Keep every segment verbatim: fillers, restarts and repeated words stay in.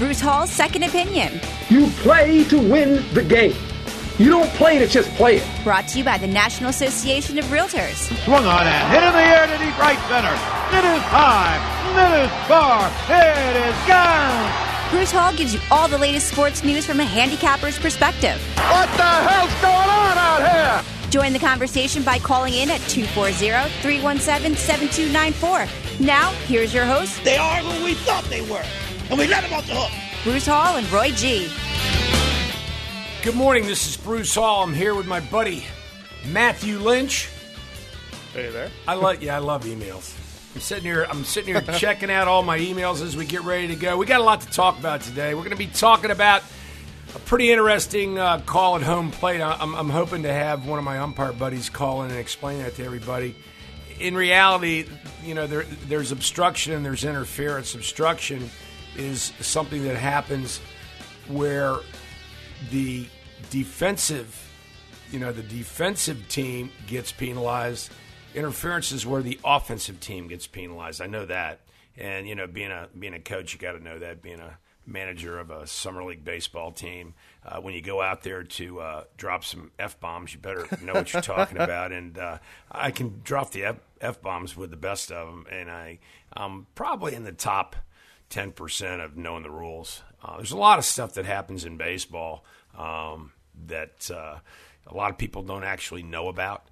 Bruce Hall's Second Opinion. You play to win the game. You don't play to just play it. Brought to you by the National Association of Realtors. Swung on and hit in the air to deep right center. It is high. It is far. It is gone. Bruce Hall gives you all the latest sports news from a handicapper's perspective. What the hell's going on out here? Join the conversation by calling in at two four zero, three one seven, seven two nine four. Now, here's your host. They are who we thought they were, and we let them off the hook. Bruce Hall and Roy G. Good morning, this is Bruce Hall. I'm here with my buddy, Matthew Lynch. Hey there. I love, yeah, I love emails. I'm sitting here, I'm sitting here checking out all my emails as we get ready to go. We got a lot to talk about today. We're going to be talking about a pretty interesting uh, call at home plate. I'm, I'm hoping to have one of my umpire buddies call in and explain that to everybody. In reality, you know, there, there's obstruction and there's interference. Obstruction is something that happens where the defensive, you know, the defensive team gets penalized. Interference is where the offensive team gets penalized. I know that, and you know, being a being a coach, you got to know that. Being a manager of a summer league baseball team, uh, when you go out there to uh, drop some F-bombs, you better know what you're talking about. And uh, I can drop the F- F-bombs with the best of them, and I, I'm probably in the top ten percent of knowing the rules. Uh, there's a lot of stuff that happens in baseball um, that uh, a lot of people don't actually know about.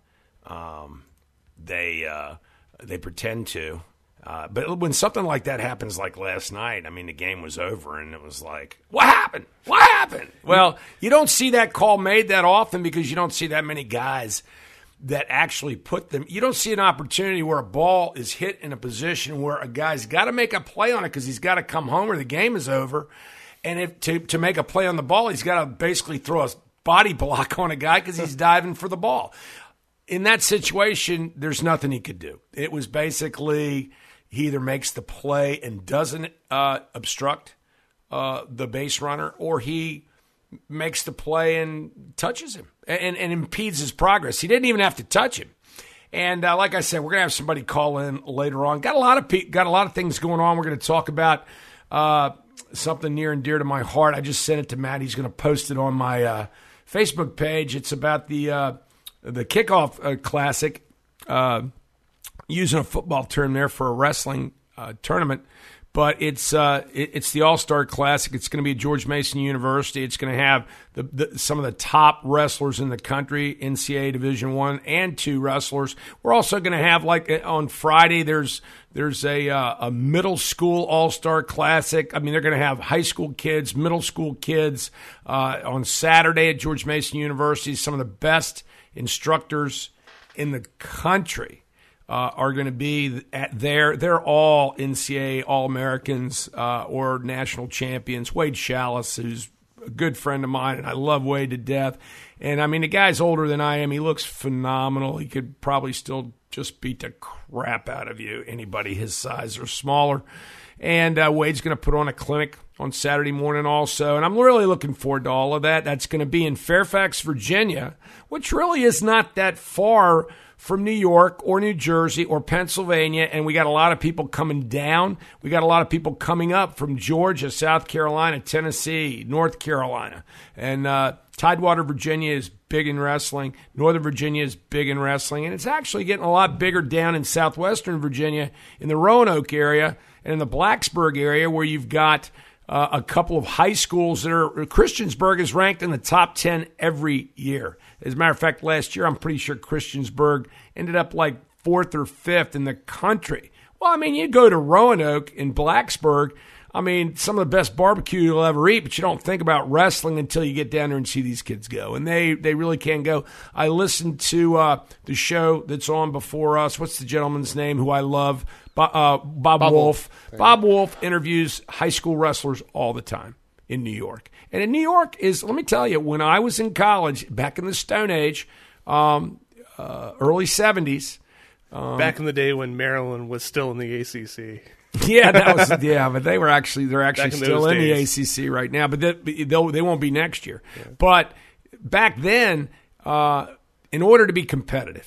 Um, they uh, they pretend to. Uh, but when something like that happens, like last night, I mean, the game was over, and it was like, what happened? What happened? Well, you don't see that call made that often because you don't see that many guys that actually put them. You don't see an opportunity where a ball is hit in a position where a guy's got to make a play on it because he's got to come home or the game is over. And if to, to make a play on the ball, he's got to basically throw a body block on a guy because he's diving for the ball. In that situation, there's nothing he could do. It was basically he either makes the play and doesn't uh, obstruct uh, the base runner, or he makes the play and touches him and, and impedes his progress. He didn't even have to touch him. And uh, like I said, we're gonna have somebody call in later on. Got a lot of pe- got a lot of things going on. We're gonna talk about uh, something near and dear to my heart. I just sent it to Matt. He's gonna post it on my uh, Facebook page. It's about the uh, the kickoff uh, classic. Uh, using a football term there for a wrestling uh, tournament, but it's uh, it, it's the All-Star Classic. It's going to be at George Mason University. It's going to have the, the, some of the top wrestlers in the country, N C double A Division One and Two wrestlers. We're also going to have, like on Friday, there's there's a uh, a middle school All-Star Classic. I mean, they're going to have high school kids, middle school kids uh, on Saturday at George Mason University. Some of the best instructors in the country Uh, are going to be at there. They're all N C double A All-Americans uh, or national champions. Wade Chalice, who's a good friend of mine, and I love Wade to death. And, I mean, the guy's older than I am. He looks phenomenal. He could probably still just beat the crap out of you, anybody his size or smaller. And uh, Wade's going to put on a clinic on Saturday morning also. And I'm really looking forward to all of that. That's going to be in Fairfax, Virginia, which really is not that far from New York or New Jersey or Pennsylvania, and we got a lot of people coming down. We got a lot of people coming up from Georgia, South Carolina, Tennessee, North Carolina. And uh, Tidewater, Virginia is big in wrestling. Northern Virginia is big in wrestling. And it's actually getting a lot bigger down in southwestern Virginia, in the Roanoke area and in the Blacksburg area, where you've got uh, a couple of high schools that are – Christiansburg is ranked in the top ten every year. As a matter of fact, last year, I'm pretty sure Christiansburg ended up like fourth or fifth in the country. Well, I mean, you go to Roanoke in Blacksburg, I mean, some of the best barbecue you'll ever eat, but you don't think about wrestling until you get down there and see these kids go. And they, they really can go. I listened to uh, the show that's on before us. What's the gentleman's name who I love? Bob, uh, Bob, Bob Wolf. Wolf. Bob Wolf interviews high school wrestlers all the time in New York. And in New York is, let me tell you, when I was in college, back in the Stone Age, um, uh, early seventies. Um, back in the day when Maryland was still in the A C C. Yeah, that was yeah, but they were actually they're actually in still in days. the A C C right now, but they they'll, they won't be next year. Yeah. But back then, uh, in order to be competitive,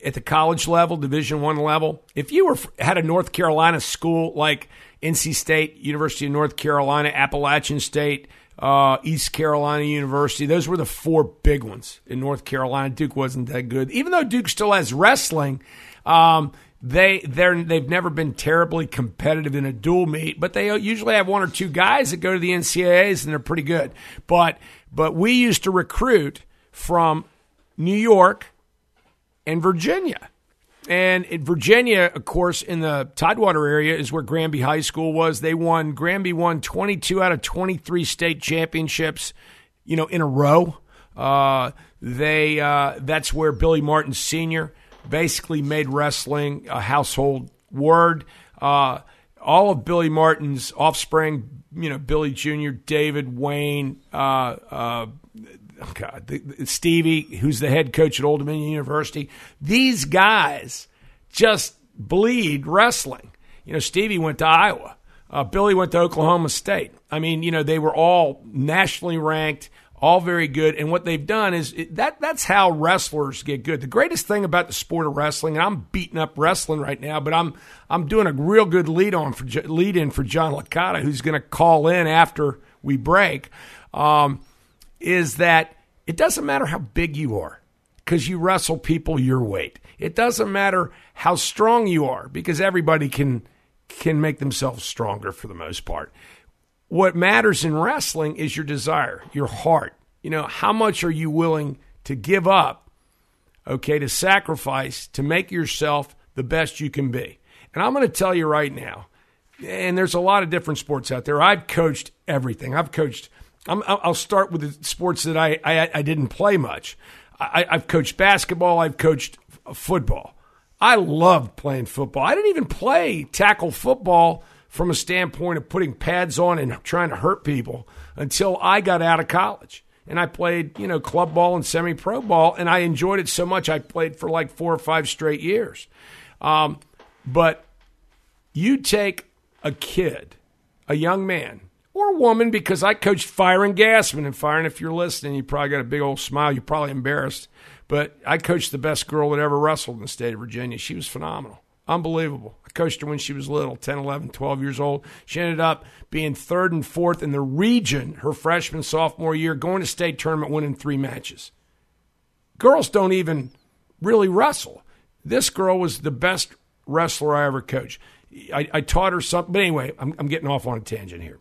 at the college level, Division One level, if you were had a North Carolina school like N C State, University of North Carolina, Appalachian State, uh, East Carolina University, those were the four big ones in North Carolina. Duke wasn't that good. Even though Duke still has wrestling, um, they, they're, they've never been terribly competitive in a dual meet, but they usually have one or two guys that go to the N C double A's, and they're pretty good. But, but we used to recruit from New York and Virginia. And in Virginia, of course, in the Tidewater area is where Granby High School was. They won, Granby won twenty-two out of twenty-three state championships, you know, in a row. Uh, they uh, that's where Billy Martin Senior basically made wrestling a household word. Uh, all of Billy Martin's offspring, you know, Billy Junior, David, Wayne, uh, uh, God, the, the, Stevie, who's the head coach at Old Dominion University. These guys just bleed wrestling. You know, Stevie went to Iowa. Uh, Billy went to Oklahoma State. I mean, you know, they were all nationally ranked, all very good. And what they've done is it, that that's how wrestlers get good. The greatest thing about the sport of wrestling, and I'm beating up wrestling right now, but I'm I'm doing a real good lead on for lead in for John Licata, who's going to call in after we break. Um, is that it doesn't matter how big you are because you wrestle people your weight. It doesn't matter how strong you are because everybody can can make themselves stronger for the most part. What matters in wrestling is your desire, your heart. You know, how much are you willing to give up, okay, to sacrifice, to make yourself the best you can be? And I'm going to tell you right now, and there's a lot of different sports out there. I've coached everything. I've coached I'm, I'll start with the sports that I, I, I didn't play much. I, I've coached basketball. I've coached football. I loved playing football. I didn't even play tackle football from a standpoint of putting pads on and trying to hurt people until I got out of college. And I played, you know, club ball and semi-pro ball, and I enjoyed it so much I played for like four or five straight years. Um, but you take a kid, a young man, or a woman, because I coached Fyron Gassman. And Fyron, if you're listening, you probably got a big old smile. You're probably embarrassed. But I coached the best girl that ever wrestled in the state of Virginia. She was phenomenal. Unbelievable. I coached her when she was little, ten, eleven, twelve years old. She ended up being third and fourth in the region her freshman, sophomore year, going to state tournament, winning three matches. Girls don't even really wrestle. This girl was the best wrestler I ever coached. I, I taught her something. But anyway, I'm, I'm getting off on a tangent here.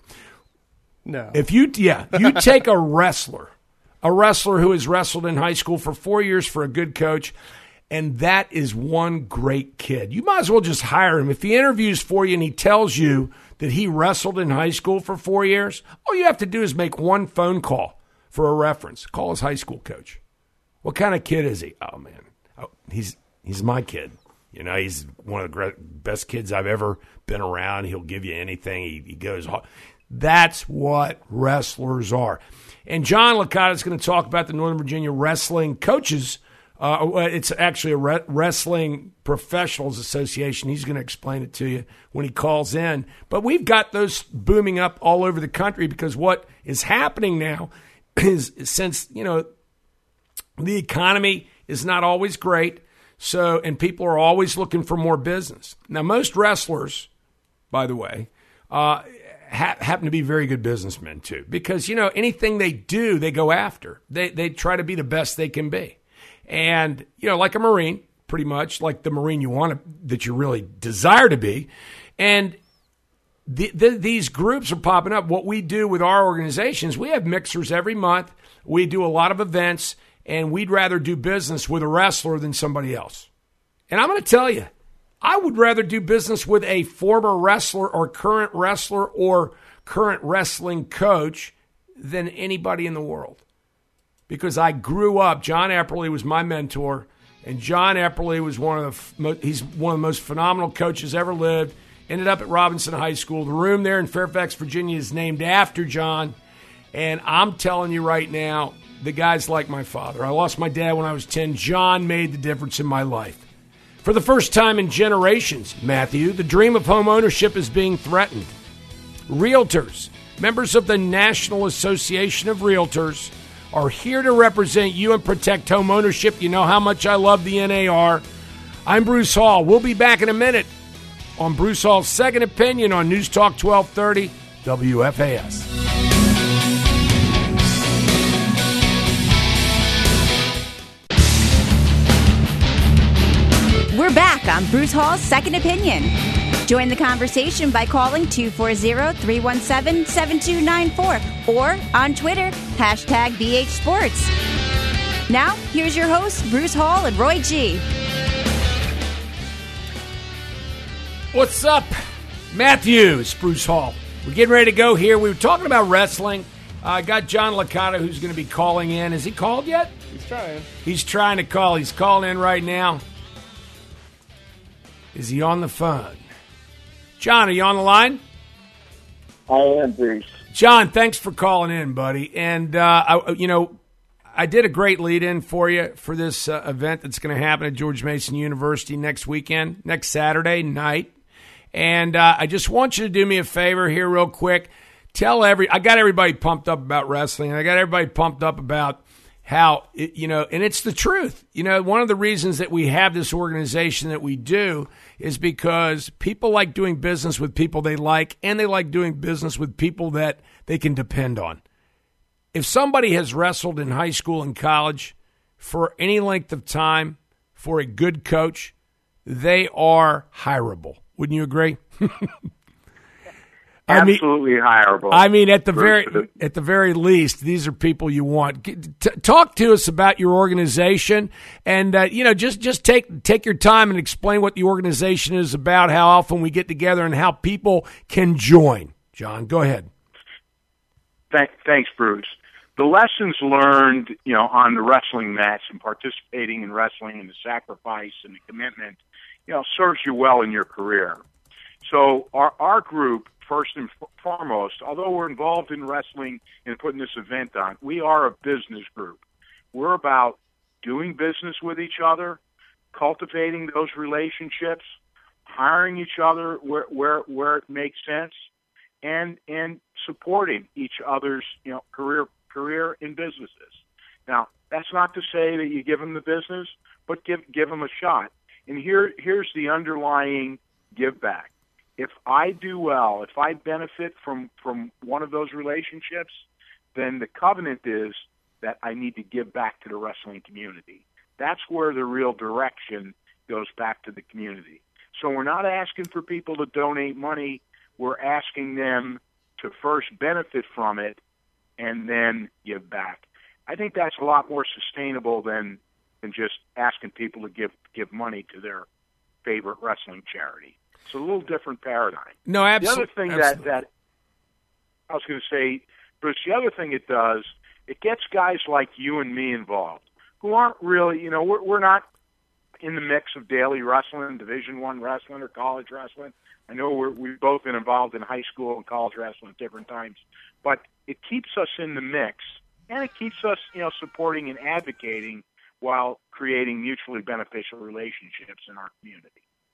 No. If you, yeah, you take a wrestler, a wrestler who has wrestled in high school for four years for a good coach, and that is one great kid. You might as well just hire him. If he interviews for you and he tells you that he wrestled in high school for four years, all you have to do is make one phone call for a reference. Call his high school coach. What kind of kid is he? Oh, man, oh, he's he's my kid. You know, he's one of the great, best kids I've ever been around. He'll give you anything. He, he goes hard. That's what wrestlers are. And John Licata is going to talk about the Northern Virginia Wrestling Coaches. Uh, it's actually a re- Wrestling Professionals Association. He's going to explain it to you when he calls in. But we've got those booming up all over the country because what is happening now is since, you know, the economy is not always great, so and people are always looking for more business. Now, most wrestlers, by the way, uh, ha- happen to be very good businessmen too, because you know anything they do, they go after. They they try to be the best they can be, and you know, like a Marine, pretty much like the Marine you want to, that you really desire to be, and. The, the, these groups are popping up. What we do with our organizations, we have mixers every month. We do a lot of events, and we'd rather do business with a wrestler than somebody else. And I'm going to tell you, I would rather do business with a former wrestler or current wrestler or current wrestling coach than anybody in the world. Because I grew up, John Epperly was my mentor, and John Epperly was one of the, he's one of the most phenomenal coaches ever lived. Ended up at Robinson High School. The room there in Fairfax, Virginia is named after John. And I'm telling you right now, the guy's like my father. I lost my dad when I was ten. John made the difference in my life. For the first time in generations, Matthew, the dream of home ownership is being threatened. Realtors, members of the National Association of Realtors, are here to represent you and protect home ownership. You know how much I love the N A R. I'm Bruce Hall. We'll be back in a minute on Bruce Hall's Second Opinion on News Talk twelve thirty W F A S. We're back on Bruce Hall's Second Opinion. Join the conversation by calling two four zero, three one seven, seven two nine four or on Twitter, hashtag B H Sports. Now, here's your hosts, Bruce Hall and Roy G. What's up? Matthews, Bruce Hall. We're getting ready to go here. We were talking about wrestling. I uh, got John Licata, who's going to be calling in. Has he called yet? He's trying. He's trying to call. He's calling in right now. Is he on the phone? John, are you on the line? I am, Bruce. John, thanks for calling in, buddy. And, uh, I, you know, I did a great lead-in for you for this uh, event that's going to happen at George Mason University next weekend, next Saturday night. And uh, I just want you to do me a favor here real quick. Tell every – I got everybody pumped up about wrestling. I got everybody pumped up about how, it, you know, and it's the truth. You know, one of the reasons that we have this organization that we do is because people like doing business with people they like, and they like doing business with people that they can depend on. If somebody has wrestled in high school and college for any length of time for a good coach, they are hireable. Wouldn't you agree? I Absolutely mean, hireable. I mean, at the very at the very least, these are people you want. T- talk to us about your organization, and uh, you know, just just take take your time and explain what the organization is about, how often we get together, and how people can join. John, go ahead. Thank, thanks, Bruce. The lessons learned, you know, on the wrestling match and participating in wrestling and the sacrifice and the commitment, you know, serves you well in your career. So our our group, first and foremost, although we're involved in wrestling and putting this event on, we are a business group. We're about doing business with each other, cultivating those relationships, hiring each other where where, where it makes sense, and and supporting each other's, you know, career career in businesses. Now, that's not to say that you give them the business, but give give them a shot. And here here's the underlying give back. If I do well, if I benefit from, from one of those relationships, then the covenant is that I need to give back to the wrestling community. That's where the real direction goes back to the community. So we're not asking for people to donate money. We're asking them to first benefit from it and then give back. I think that's a lot more sustainable than, than just asking people to give, give money to their favorite wrestling charity. It's a little different paradigm. No, absolutely. The other thing that, that I was going to say, Bruce, the other thing it does, it gets guys like you and me involved who aren't really, you know, we're, we're not in the mix of daily wrestling, Division One wrestling, or college wrestling. I know we're, we've both been involved in high school and college wrestling at different times, but it keeps us in the mix, and it keeps us, you know, supporting and advocating while creating mutually beneficial relationships in our community.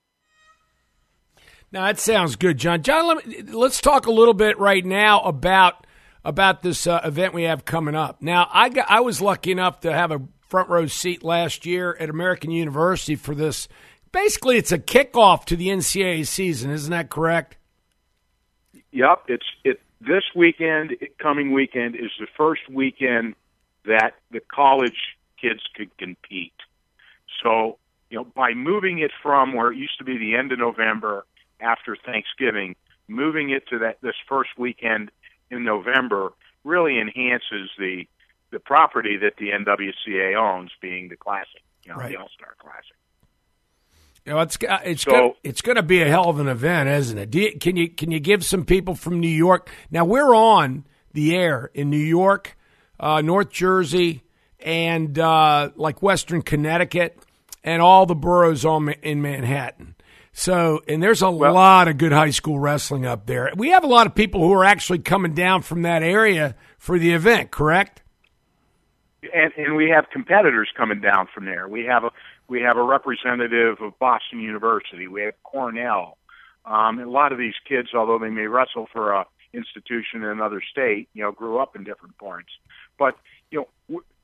Now, that sounds good, John. John, let me, let's talk a little bit right now about about this uh, event we have coming up. Now, I got, I was lucky enough to have a front row seat last year at American University for this. Basically, it's a kickoff to the N C double A season. Isn't that correct? Yep. It's it. This weekend, coming weekend, is the first weekend that the college kids could compete. So, you know, by moving it from where it used to be the end of November after Thanksgiving, moving it to that this first weekend in November really enhances the the property that the N W C A owns, being the Classic, you know, right. the All-Star Classic. You know, it's it's so, gonna, it's going to be a hell of an event, isn't it? Do you, can you can you give some people from New York? Now we're on the air in New York, uh, North Jersey, and uh, like Western Connecticut, and all the boroughs on in Manhattan. So, and there's a well, lot of good high school wrestling up there. We have a lot of people who are actually coming down from that area for the event, correct? And, and we have competitors coming down from there. We have a we have a representative of Boston University. We have Cornell. Um, and a lot of these kids, although they may wrestle for a institution in another state, you know, grew up in different parts. But you know,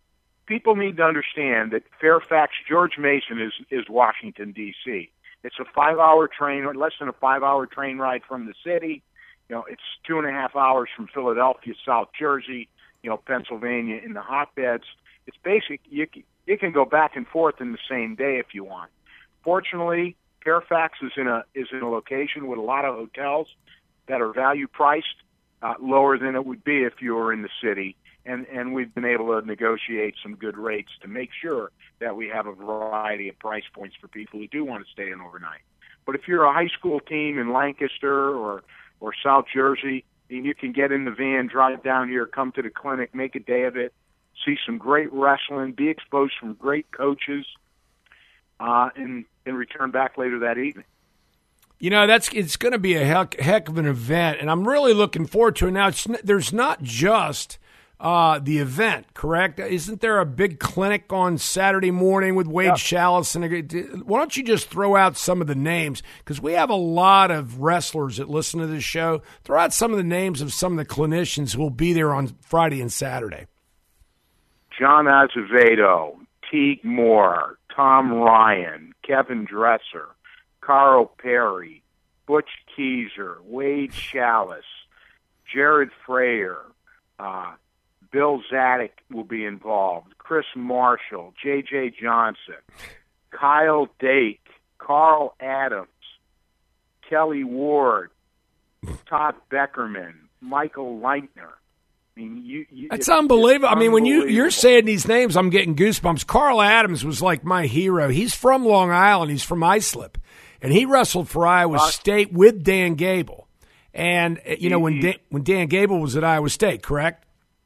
people need to understand that Fairfax, George Mason is, is Washington, D C It's a five-hour train, or less than a five-hour train ride from the city. You know, it's two and a half hours from Philadelphia, South Jersey, you know, Pennsylvania in the hotbeds. It's basic. You, you can go back and forth in the same day if you want. Fortunately, Fairfax is in a is in a location with a lot of hotels that are value priced, uh, lower than it would be if you were in the city. And, and we've been able to negotiate some good rates to make sure that we have a variety of price points for people who do want to stay in overnight. But if you're a high school team in Lancaster or, or South Jersey, and you can get in the van, drive down here, come to the clinic, make a day of it, see some great wrestling, be exposed from great coaches, uh, and, and return back later that evening. You know, that's it's going to be a heck, heck of an event, and I'm really looking forward to it. Now, it's, there's not just uh, the event, correct? Isn't there a big clinic on Saturday morning with Wade yeah. Chalice? And why don't you just throw out some of the names? Because we have a lot of wrestlers that listen to this show. Throw out some of the names of some of the clinicians who will be there on Friday and Saturday. John Azevedo, Teague Moore, Tom Ryan, Kevin Dresser, Carl Perry, Butch Keezer, Wade Chalice, Jared Frayer, uh, Bill Zadek will be involved, Chris Marshall, J J Johnson, Kyle Dake, Carl Adams, Kelly Ward, Todd Beckerman, Michael Leitner. I mean, you, you, That's it's, unbelievable. it's I mean, when you, unbelievable. you're saying these names, I'm getting goosebumps. Carl Adams was like my hero. He's from Long Island. He's from Islip. And he wrestled for Iowa uh, State with Dan Gable. And, you know, when Dan, when Dan Gable was at Iowa State, correct?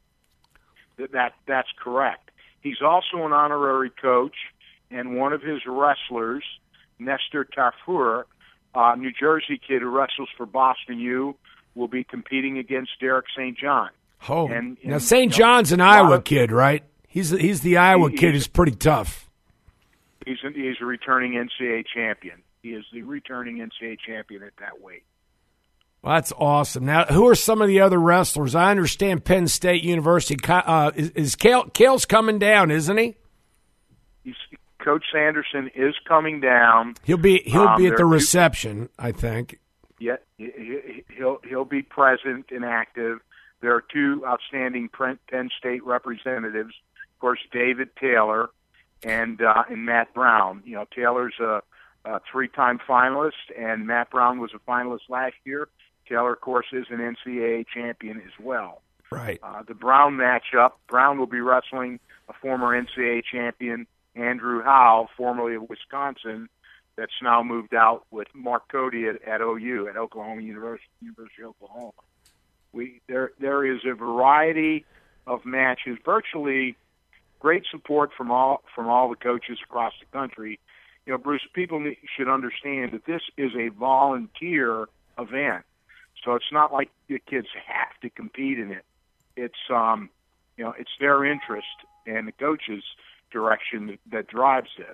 That That's correct. He's also an honorary coach, and one of his wrestlers, Nestor Tafur, uh, New Jersey kid who wrestles for Boston U, will be competing against Derek Saint John. Oh, and, and, now Saint you know, John's an Iowa of, kid, right? He's he's the Iowa he, kid who's pretty tough. He's a, he's a returning N C double A champion. He is the returning N C double A champion at that weight. Well, that's awesome. Now, who are some of the other wrestlers? I understand Penn State University. Uh, is is Cale, Cale's coming down, isn't he? He's, Coach Sanderson is coming down. He'll be he'll um, be at the two, reception, I think. Yeah, he, he'll he'll be present and active. There are two outstanding Penn State representatives, of course, David Taylor and uh, and Matt Brown. You know, Taylor's a, a three-time finalist, and Matt Brown was a finalist last year. Taylor, of course, is an N C double A champion as well. Right. Uh, the Brown matchup, Brown will be wrestling a former N C double A champion, Andrew Howe, formerly of Wisconsin, that's now moved out with Mark Cody at, at O U, at Oklahoma University, University of Oklahoma. We there there is a variety of matches, virtually great support from all from all the coaches across the country. You know, Bruce, people should understand that this is a volunteer event. So it's not like the kids have to compete in it. It's um, you know, it's their interest and the coach's direction that, that drives this,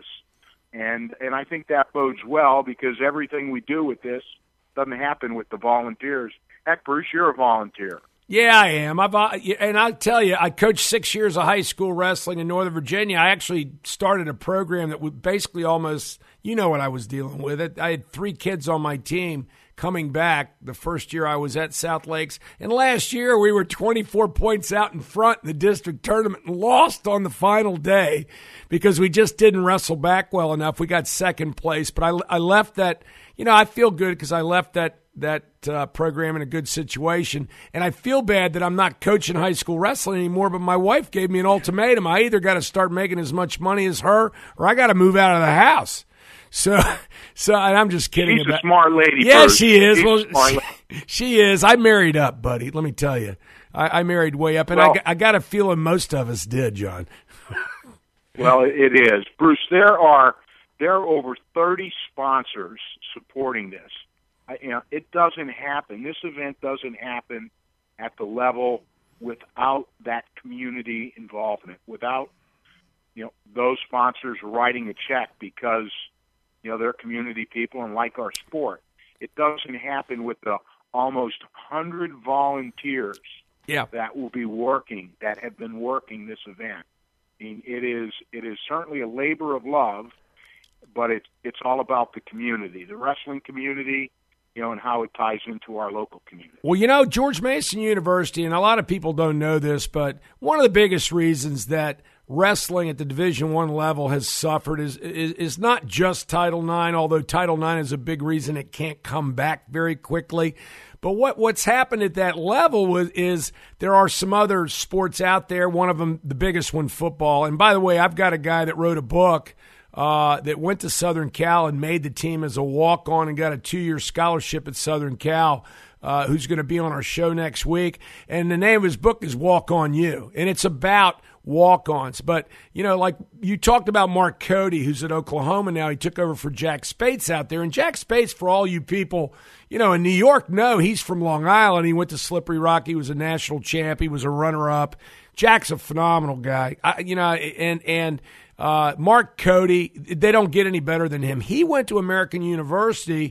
and and I think that bodes well because everything we do with this doesn't happen with the volunteers. Heck, Bruce, you're a volunteer. Yeah, I am. I've uh, and I tell you, I coached six years of high school wrestling in Northern Virginia. I actually started a program that would basically almost, you know, what I was dealing with. It. I had three kids on my team coming back the first year I was at South Lakes. And last year we were twenty-four points out in front in the district tournament and lost on the final day because we just didn't wrestle back well enough. We got second place. But I, I left that, you know, I feel good because I left that that uh, program in a good situation. And I feel bad that I'm not coaching high school wrestling anymore, but my wife gave me an ultimatum. I either got to start making as much money as her or I got to move out of the house. So, so and I'm just kidding. She's about, a smart lady. Yeah, Bruce. she is. She's Well, she, she is. I married up, buddy. Let me tell you, I, I married way up, and well, I, I got a feeling most of us did, John. Well, it is, Bruce. There are there are over thirty sponsors supporting this. I, you know, it doesn't happen. This event doesn't happen at the level without that community involvement, without you know those sponsors writing a check because you know they're community people and like our sport. It doesn't happen with the almost one hundred volunteers yeah. that will be working, that have been working this event. I mean, it is it is certainly a labor of love, but it's it's all about the community, the wrestling community, you know, and how it ties into our local community. Well, you know, George Mason University, and a lot of people don't know this, but one of the biggest reasons that wrestling at the Division One level has suffered is, is is not just Title nine, although Title nine is a big reason it can't come back very quickly. But what what's happened at that level was, is there are some other sports out there, one of them, the biggest one, football. And by the way, I've got a guy that wrote a book uh, that went to Southern Cal and made the team as a walk-on and got a two-year scholarship at Southern Cal, uh, who's going to be on our show next week. And the name of his book is Walk On You. And it's about walk-ons. But, you know, like you talked about Mark Cody, who's at Oklahoma now. He took over for Jack Spates out there. And Jack Spates, for all you people, you know, in New York, no, he's from Long Island. He went to Slippery Rock. He was a national champ. He was a runner-up. Jack's a phenomenal guy. I, you know, and and uh, Mark Cody, they don't get any better than him. He went to American University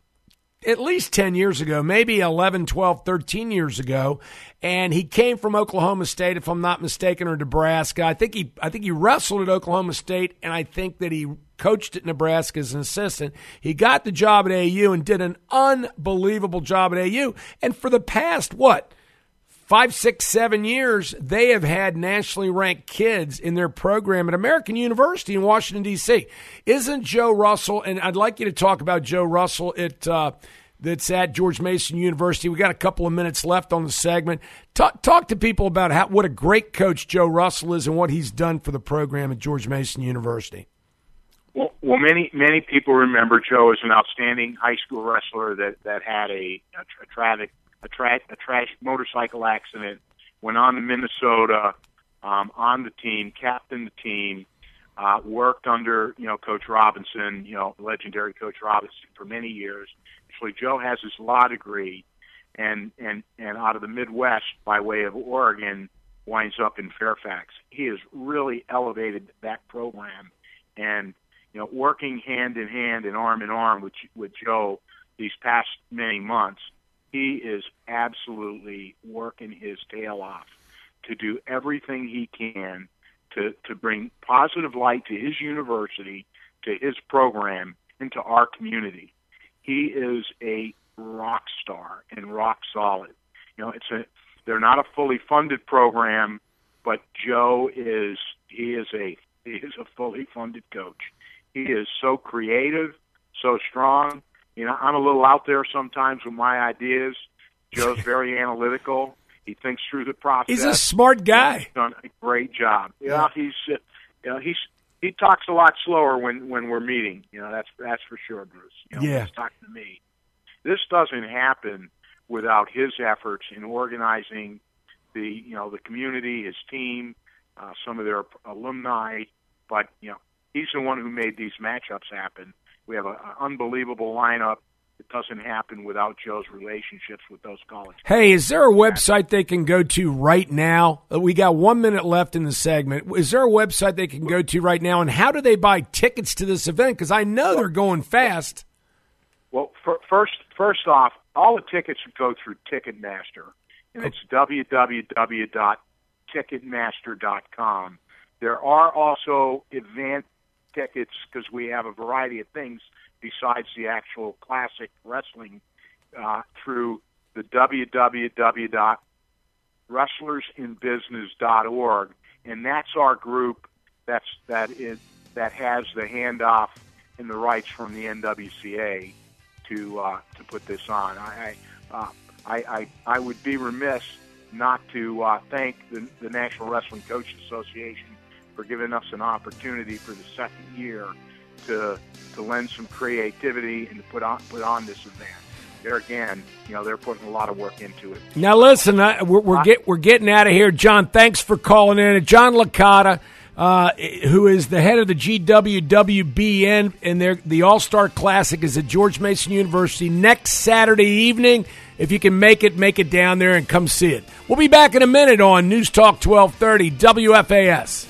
at least ten years ago, maybe eleven, twelve, thirteen years ago, and he came from Oklahoma State, if I'm not mistaken, or Nebraska. I think he I think he wrestled at Oklahoma State, and I think that he coached at Nebraska as an assistant. He got the job at A U and did an unbelievable job at A U. And for the past, what, five, six, seven years, they have had nationally ranked kids in their program at American University in Washington, D C. Isn't Joe Russell, and I'd like you to talk about Joe Russell at uh, that's at George Mason University. We got a couple of minutes left on the segment. Talk, talk to people about how what a great coach Joe Russell is and what he's done for the program at George Mason University. Well, well, many many people remember Joe as an outstanding high school wrestler that, that had a, a, tra- a tragic a, tra- a tragic motorcycle accident, went on to Minnesota, um, on the team, captained the team, uh, worked under you know Coach Robinson, you know legendary Coach Robinson for many years. Actually, Joe has his law degree, and and and out of the Midwest by way of Oregon, winds up in Fairfax. He has really elevated that program, and you know, working hand in hand and arm in arm with with Joe these past many months, he is absolutely working his tail off to do everything he can to to bring positive light to his university, to his program, and to our community. He is a rock star and rock solid. You know, it's a they're not a fully funded program, but Joe is he is a he is a fully funded coach. He is so creative, so strong. You know, I'm a little out there sometimes with my ideas. Joe's very analytical. He thinks through the process. He's a smart guy. He's done a great job. You know, he's uh, you know, he's he talks a lot slower when, when we're meeting. You know, that's that's for sure, Bruce. You know, yeah. When he's talking to me. This doesn't happen without his efforts in organizing the you know the community, his team, uh, some of their alumni, but you know. He's the one who made these matchups happen. We have an unbelievable lineup. It doesn't happen without Joe's relationships with those colleges. Hey, is there a website they can go to right now? We got one minute left in the segment. Is there a website they can go to right now, and how do they buy tickets to this event? Because I know they're going fast. Well, for, first, first off, all the tickets go through Ticketmaster, and it's w w w dot ticketmaster dot com. There are also event tickets because we have a variety of things besides the actual classic wrestling uh, through the w w w dot wrestlers in business dot org, and that's our group that's that is that has the handoff and the rights from the N W C A to uh, to put this on. I uh, I, I I would be remiss not to uh, thank the, the National Wrestling Coaches Association for giving us an opportunity for the second year to to lend some creativity and to put on put on this event. There again, you know, they're putting a lot of work into it. Now listen, I, we're we're, get, we're getting out of here, John. Thanks for calling in, John Licata, uh, who is the head of the G W W B N, and their the All Star Classic is at George Mason University next Saturday evening. If you can make it, make it down there and come see it. We'll be back in a minute on News Talk twelve thirty W F A S.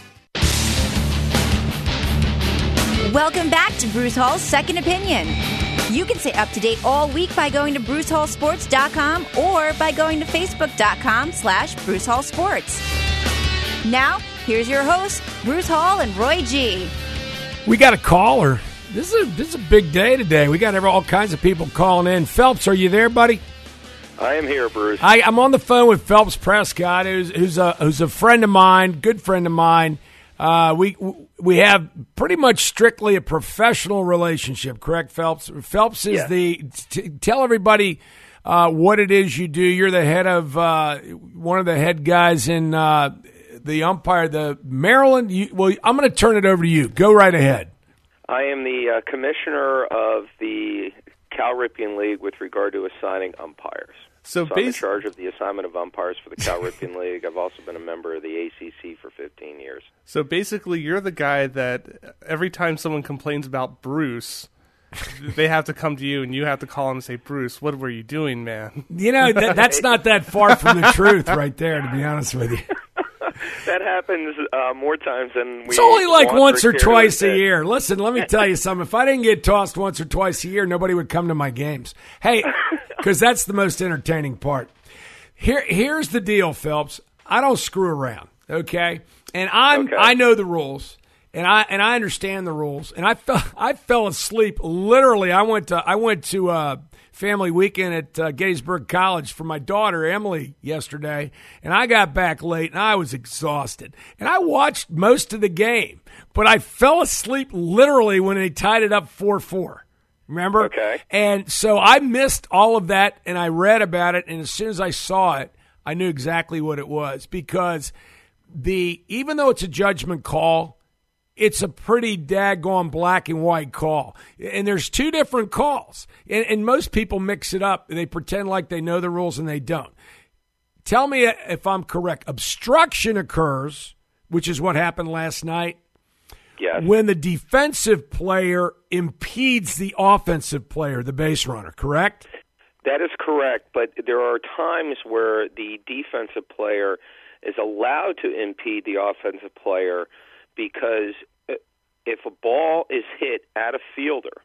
Welcome back to Bruce Hall's Second Opinion. You can stay up to date all week by going to bruce hall sports dot com or by going to facebook dot com slash bruce hall sports. Now, here's your hosts, Bruce Hall and Roy G. We got a caller. This is a, this is a big day today. We got all kinds of people calling in. Phelps, are you there, buddy? I am here, Bruce. I, I'm on the phone with Phelps Prescott, who's, who's a who's a friend of mine, good friend of mine. Uh, we we have pretty much strictly a professional relationship, correct, Phelps? Phelps is Yeah. the t- tell everybody uh, what it is you do. You're the head of uh, one of the head guys in uh, the umpire, the Maryland. You, well, I'm going to turn it over to you. Go right ahead. I am the uh, commissioner of the Cal Ripken League with regard to assigning umpires. So, So I'm in bas- charge of the assignment of umpires for the Cal Ripken League. I've also been a member of the A C C for fifteen years. so basically, you're the guy that every time someone complains about Bruce, they have to come to you, and you have to call him and say, "Bruce, what were you doing, man?" You know, that, that's not that far from the truth right there, to be honest with you. That happens uh, more times than we It's only like want once or care to twice a admit. year. Listen, let me tell you something. If I didn't get tossed once or twice a year, nobody would come to my games. Hey, because that's the most entertaining part. Here, here's the deal, Phelps. I don't screw around, okay? And I'm Okay. I know the rules, and I and I understand the rules. And I fell I fell asleep literally. I went to I went to uh, family weekend at uh, Gettysburg College for my daughter Emily yesterday, and I got back late and I was exhausted. And I watched most of the game, but I fell asleep literally when they tied it up four four. Remember? Okay. And so I missed all of that, and I read about it, and as soon as I saw it, I knew exactly what it was, because the even though it's a judgment call, it's a pretty daggone black and white call. And there's two different calls. And, and most people mix it up. They pretend like they know the rules, and they don't. Tell me if I'm correct. Obstruction occurs, which is what happened last night, Yes. when the defensive player impedes the offensive player, the base runner, correct? That is correct, but there are times where the defensive player is allowed to impede the offensive player because if a ball is hit at a fielder,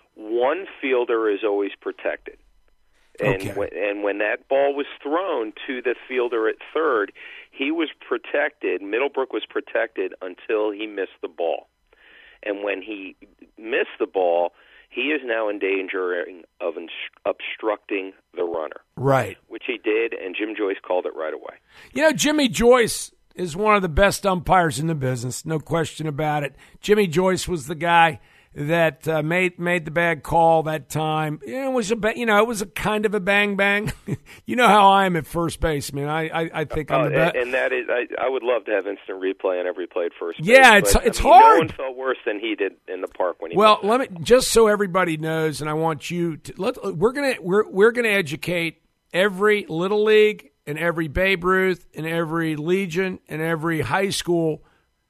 one fielder is always protected. And, Okay. when, and when that ball was thrown to the fielder at third, he was protected, Middlebrook was protected until he missed the ball. And when he missed the ball, he is now in danger of inst- obstructing the runner. Right. Which he did, and Jim Joyce called it right away. You know, Jimmy Joyce is one of the best umpires in the business, no question about it. Jimmy Joyce was the guy that uh, made made the bad call that time. It was a ba- you know it was a kind of a bang bang. You know how I am at first base, man. I I, I think I'm Uh, the best. and, and that is, I, I would love to have instant replay on every play at first base. Yeah, it's- but, it's I mean, hard. No one felt worse than he did in the park when he. Well, missed it. let me just so everybody knows, and I want you to let we're gonna we're we're gonna educate every little league and every Babe Ruth and every Legion and every high school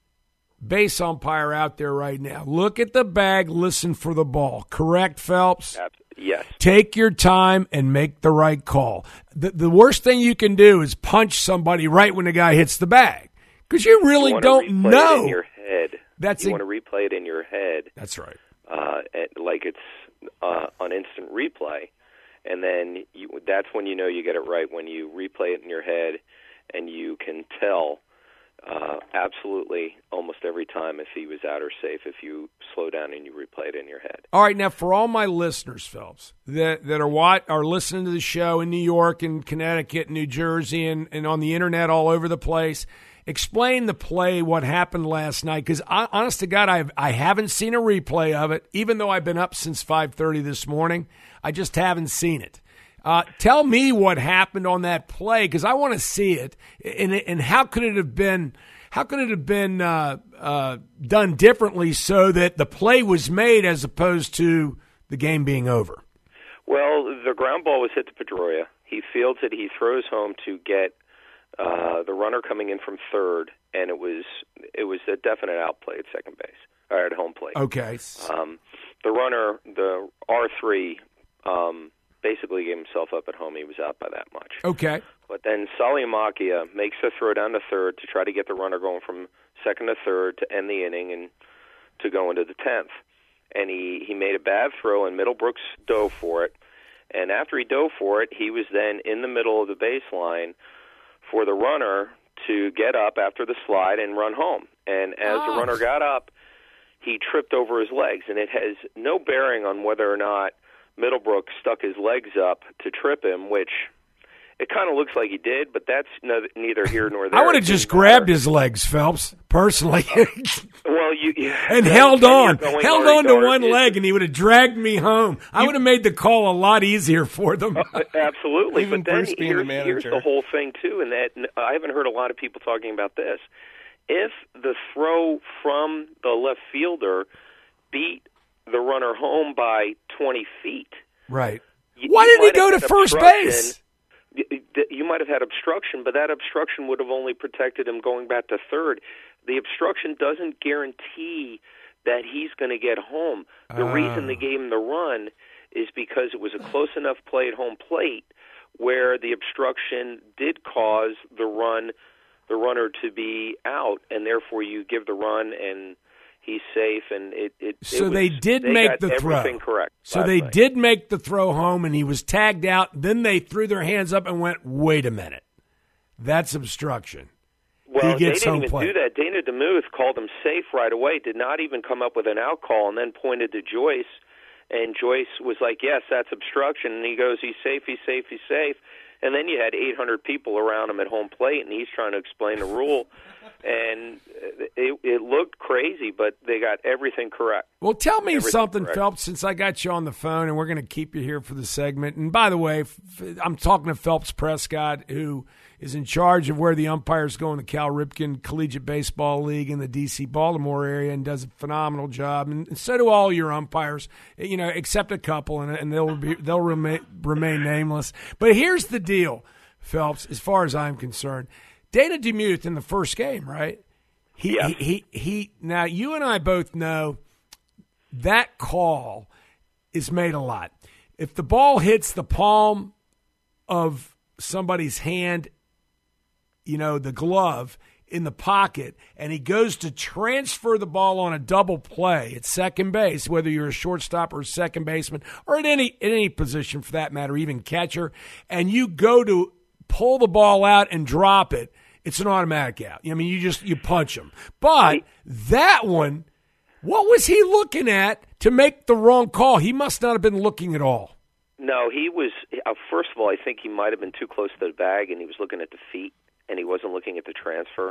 base umpire out there right now. Look at the bag, listen for the ball. Correct, Phelps? Abs- Yes. Take your time and make the right call. The, the worst thing you can do is punch somebody right when the guy hits the bag, because you really you wanna don't replay know. It in your head. That's you a- want to replay it in your head. That's right. Uh, at- like it's uh, on instant replay, and then you, that's when you know you get it right, when you replay it in your head, and you can tell uh, absolutely almost every time if he was out or safe if you slow down and you replay it in your head. All right, now for all my listeners, Phelps, that that are what are listening to the show in New York and Connecticut, New Jersey, and, and on the internet all over the place, explain the play, what happened last night, because honest to God, I I haven't seen a replay of it, even though I've been up since five thirty this morning. I just haven't seen it. Uh, tell me what happened on that play, because I want to see it, and and how could it have been? How could it have been uh, uh, done differently so that the play was made as opposed to the game being over? Well, the ground ball was hit to Pedroia. He fields it. He throws home to get uh, the runner coming in from third, and it was it was a definite outplay at second base or at home plate. Okay. Um, the runner, the R three, um, basically gave himself up at home. He was out by that much. Okay. But then Saliamakia makes the throw down to third to try to get the runner going from second to third to end the inning and to go into the tenth. and he, he made a bad throw, and Middlebrooks dove for it. And after he dove for it, he was then in the middle of the baseline for the runner to get up after the slide and run home. And as oh. the runner got up, he tripped over his legs. And it has no bearing on whether or not Middlebrooks stuck his legs up to trip him, which it kind of looks like he did, but that's no, neither here nor there. I would have just grabbed his legs, Phelps, personally. well, you, you and then, held then on, held on to one it, leg, and he would have dragged me home. I would have made the call a lot easier for them. Uh, absolutely, Even but then Bruce being here's, the here's the whole thing too, and that I haven't heard a lot of people talking about this. If the throw from the left fielder beat the runner home by twenty feet, right? You, Why you did he go to first base? You might have had obstruction, but that obstruction would have only protected him going back to third. The obstruction doesn't guarantee that he's going to get home. The uh. reason they gave him the run is because it was a close enough play at home plate where the obstruction did cause the run, the runner to be out, and therefore you give the run and he's safe, and it. it so it was, they did they make got the throw. Everything correct. So they night. did make the throw home, and he was tagged out. Then they threw their hands up and went, "Wait a minute, that's obstruction." Well, he gets they didn't home even plate. do that. Dana DeMuth called him safe right away. Did not even come up with an out call, and then pointed to Joyce, and Joyce was like, "Yes, that's obstruction." And he goes, "He's safe. He's safe. He's safe." And then you had eight hundred people around him at home plate, and he's trying to explain the rule. And it, it looked crazy, but they got everything correct. Well, tell me everything something, correct. Phelps, since I got you on the phone, and we're going to keep you here for the segment. And by the way, I'm talking to Phelps Prescott, who is in charge of where the umpires go in the Cal Ripken Collegiate Baseball League in the D C Baltimore area, and does a phenomenal job. And so do all your umpires, you know, except a couple, and, and they'll be, they'll remain, remain nameless. But here's the deal, Phelps, as far as I'm concerned. Dana DeMuth in the first game, right? He, yeah. he, he, he, now, you and I both know that call is made a lot. If the ball hits the palm of somebody's hand, you know, the glove in the pocket, and he goes to transfer the ball on a double play at second base, whether you're a shortstop or a second baseman, or at any, at any position for that matter, even catcher, and you go to pull the ball out and drop it, it's an automatic out. I mean, you just you punch him. But that one, what was he looking at to make the wrong call? He must not have been looking at all. No, he was. Uh, first of all, I think he might have been too close to the bag, and he was looking at the feet, and he wasn't looking at the transfer,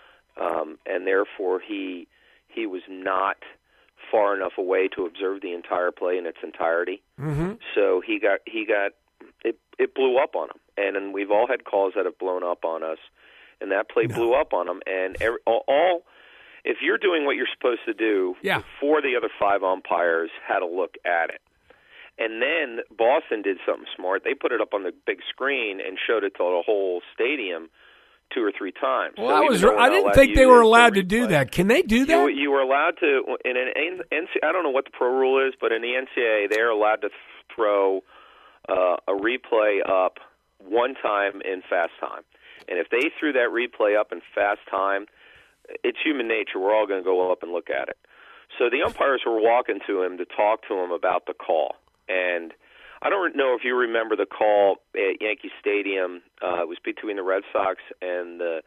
um, and therefore he he was not far enough away to observe the entire play in its entirety. Mm-hmm. So he got he got it. It blew up on him. And, and we've all had calls that have blown up on us, and that play no. blew up on them. And every, all, all, if you're doing what you're supposed to do, yeah. four of the other five umpires had a look at it. And then Boston did something smart. They put it up on the big screen and showed it to the whole stadium two or three times. Well, so I, was, I didn't think they were allowed to do that. Can they do that? You, you were allowed to. In an N C A A, I don't know what the pro rule is, but in the N C A A, they're allowed to throw uh, a replay up one time in fast time. And if they threw that replay up in fast time, it's human nature. We're all going to go up and look at it. So the umpires were walking to him to talk to him about the call. And I don't know if you remember the call at Yankee Stadium. Uh, it was between the Red Sox and the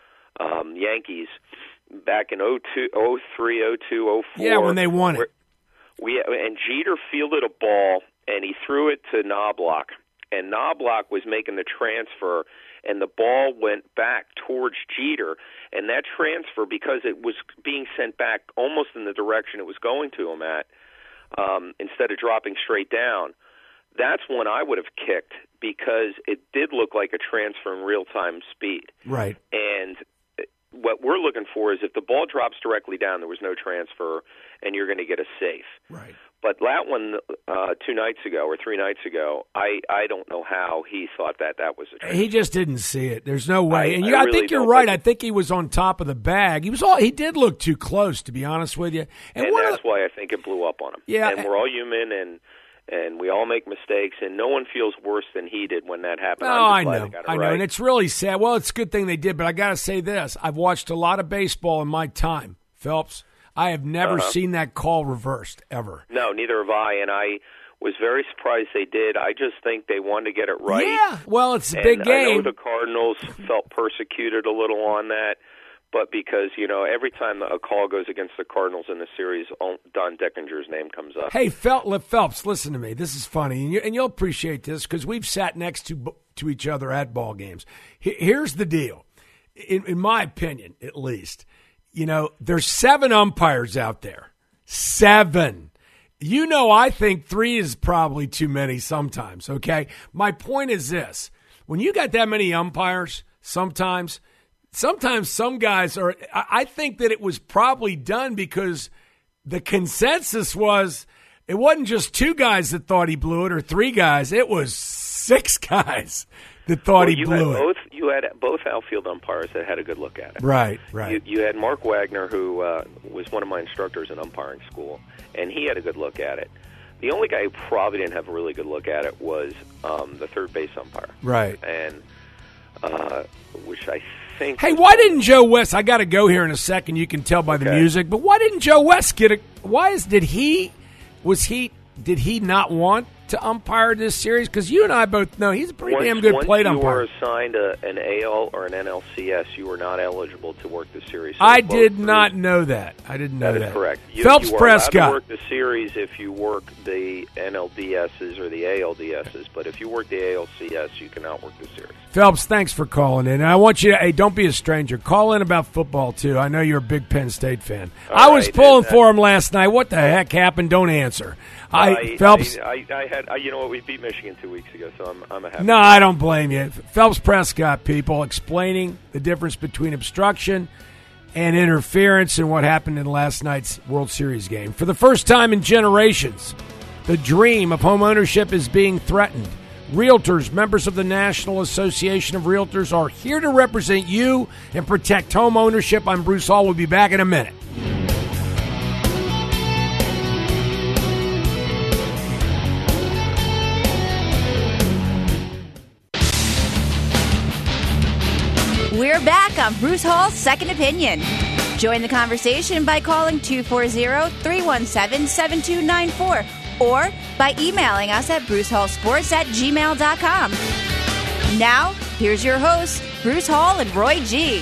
um, Yankees back in oh two, oh three, oh two, oh four. Yeah, when they won it. We, and Jeter fielded a ball, and he threw it to Knobloch. And Knobloch was making the transfer, and the ball went back towards Jeter. And that transfer, because it was being sent back almost in the direction it was going to him at, um, instead of dropping straight down, that's when I would have kicked, because it did look like a transfer in real-time speed. Right. And what we're looking for is if the ball drops directly down, there was no transfer, and you're going to get a safe. Right. But that one uh, two nights ago or three nights ago, I, I don't know how he thought that that was a transfer. He just didn't see it. There's no way. I, and you, I, I really think you're don't, right. I think he was on top of the bag. He was all. He did look too close, to be honest with you. And, and that's the, why I think it blew up on him. Yeah. And we're all human, and and we all make mistakes, and no one feels worse than he did when that happened. Oh, I know. I right. know. And it's really sad. Well, it's a good thing they did, but I got to say this. I've watched a lot of baseball in my time, Phelps. I have never Uh-huh. seen that call reversed, ever. No, neither have I, and I was very surprised they did. I just think they wanted to get it right. Yeah, well, it's a and big I game. know the Cardinals felt persecuted a little on that, but because, you know, every time a call goes against the Cardinals in the series, Don Deckinger's name comes up. Hey, Fel- Phelps, listen to me. This is funny, and, you, and you'll appreciate this because we've sat next to to each other at ball games. Here's the deal, in, in my opinion, at least. You know, there's seven umpires out there. Seven. You know, I think three is probably too many sometimes, okay? My point is this. When you got that many umpires, sometimes, sometimes some guys are – I think that it was probably done because the consensus was it wasn't just two guys that thought he blew it or three guys. It was six guys that thought well, he you blew had it. Both, you had both outfield umpires that had a good look at it. Right, right. You, you had Mark Wagner, who uh, was one of my instructors in umpiring school, and he had a good look at it. The only guy who probably didn't have a really good look at it was um, the third base umpire. Right. And uh, which I think. Hey, why didn't Joe West? I got to go here in a second. You can tell by the Okay. music, but why didn't Joe West get a? Why is did he? Was he? Did he not want to umpire this series? Because you and I both know he's a pretty once, damn good once plate you umpire. were assigned a, an A L or an N L C S, you were not eligible to work the series. So I both did groups- not know that. I didn't know That that. is correct. You, Phelps you are Prescott. allowed to work the series if you work the N L D S's or the A L D S's, but if you work the A L C S, you cannot work the series. Phelps, thanks for calling in. And I want you to, hey, don't be a stranger. Call in about football, too. I know you're a big Penn State fan. All I was right, pulling and, uh, for him last night. What the heck happened? Don't answer. I, I, Phelps. I, I, I had, I, you know what? We beat Michigan two weeks ago, so I'm, I'm a happy. No, I don't blame you. Phelps Prescott, people, explaining the difference between obstruction and interference and what happened in last night's World Series game. For the first time in generations, the dream of home ownership is being threatened. Realtors, members of the National Association of Realtors, are here to represent you and protect home ownership. I'm Bruce Hall. We'll be back in a minute. We're back on Bruce Hall's Second Opinion. Join the conversation by calling two four zero, three one seven, seven two nine four or by emailing us at brucehallsports at gmail dot com. Now, here's your hosts, Bruce Hall and Roy G.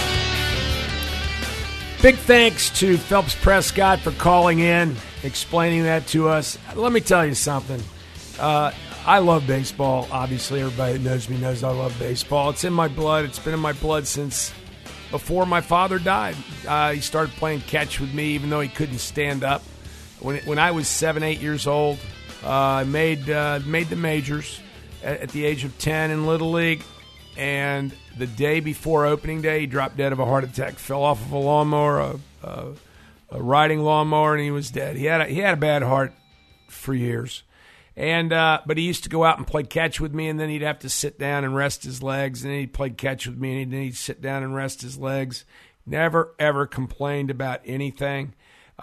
Big thanks to Phelps Prescott for calling in, explaining that to us. Let me tell you something. Uh, I love baseball. Obviously, everybody that knows me knows I love baseball. It's in my blood. It's been in my blood since before my father died. Uh, he started playing catch with me, even though he couldn't stand up. When when I was seven, eight years old, uh, I made uh, made the majors at, at the age of ten in Little League. And the day before opening day, he dropped dead of a heart attack. Fell off of a lawnmower, a, a, a riding lawnmower, and he was dead. He had a, he had a bad heart for years. And uh, but he used to go out and play catch with me, and then he'd have to sit down and rest his legs, and then he'd play catch with me, and then he'd sit down and rest his legs. Never, ever complained about anything.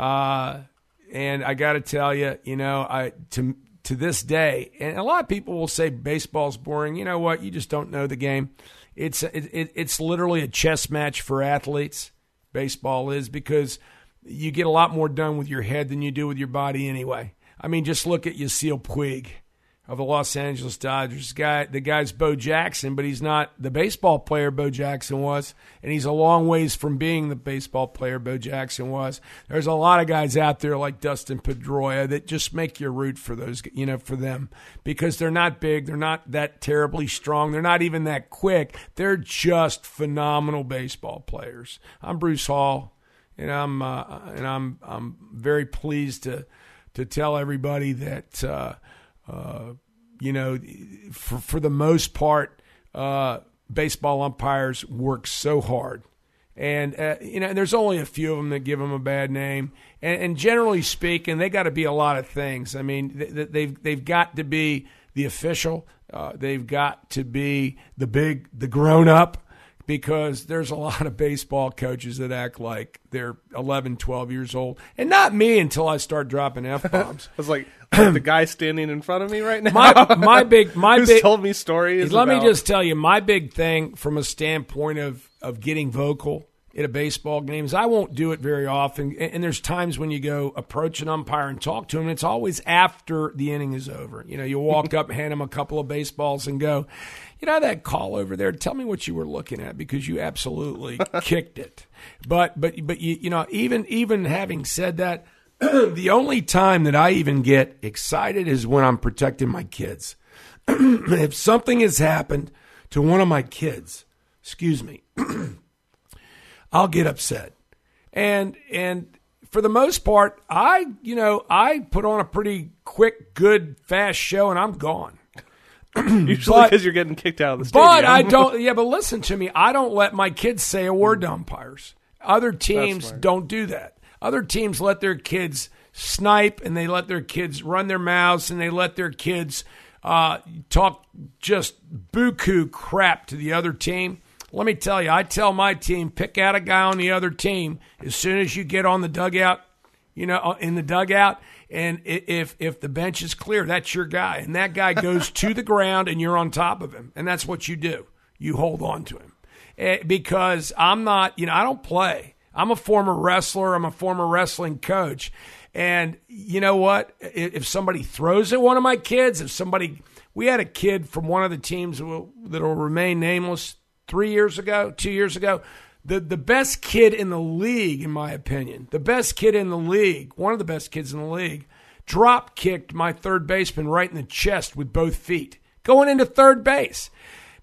Uh, and I got to tell you, you know, I to to this day, and a lot of people will say baseball's boring. You know what? You just don't know the game. It's it, it, it's literally a chess match for athletes. Baseball is, because you get a lot more done with your head than you do with your body anyway. I mean, just look at Yasiel Puig of the Los Angeles Dodgers. Guy, the guy's Bo Jackson, but he's not the baseball player Bo Jackson was, and he's a long ways from being the baseball player Bo Jackson was. There's a lot of guys out there like Dustin Pedroia that just make you root for those, you know, for them, because they're not big, they're not that terribly strong, they're not even that quick. They're just phenomenal baseball players. I'm Bruce Hall, and I'm uh, and I'm I'm very pleased to. to tell everybody that, uh, uh, you know, for, for the most part, uh, baseball umpires work so hard. And, uh, you know, and there's only a few of them that give them a bad name. And, and generally speaking, they got to be a lot of things. I mean, they, they've they've got to be the official. Uh, they've got to be the big, the grown-up. Because there's a lot of baseball coaches that act like they're eleven, twelve years old. And not me until I start dropping F-bombs. I was like, like the guy standing in front of me right now. My, my big, my who's big, told me stories. Let about... me just tell you, my big thing from a standpoint of, of getting vocal at a baseball game is I won't do it very often. And, and there's times when you go approach an umpire and talk to him, and it's always after the inning is over. You know, you walk up, hand him a couple of baseballs and go, you know, that call over there, tell me what you were looking at because you absolutely kicked it. But, but, but you, you know, even, even having said that, the only time that I even get excited is when I'm protecting my kids. If something has happened to one of my kids, excuse me, I'll get upset. And and for the most part, I, you know, I put on a pretty quick, good, fast show and I'm gone. Usually because you're getting kicked out of the stadium. But I don't, yeah, but listen to me. I don't let my kids say a word to umpires. Other teams don't do that. Other teams let their kids snipe and they let their kids run their mouths and they let their kids uh, talk just buku crap to the other team. Let me tell you, I tell my team, pick out a guy on the other team as soon as you get on the dugout, you know, in the dugout, and if if the bench is clear, that's your guy. And that guy goes to the ground and you're on top of him. And that's what you do. You hold on to him. Because I'm not, you know, I don't play. I'm a former wrestler. I'm a former wrestling coach. And you know what? If somebody throws at one of my kids, if somebody, we had a kid from one of the teams that will, that will remain nameless three years ago, two years ago, the, the best kid in the league, in my opinion, the best kid in the league, one of the best kids in the league, drop kicked my third baseman right in the chest with both feet, going into third base.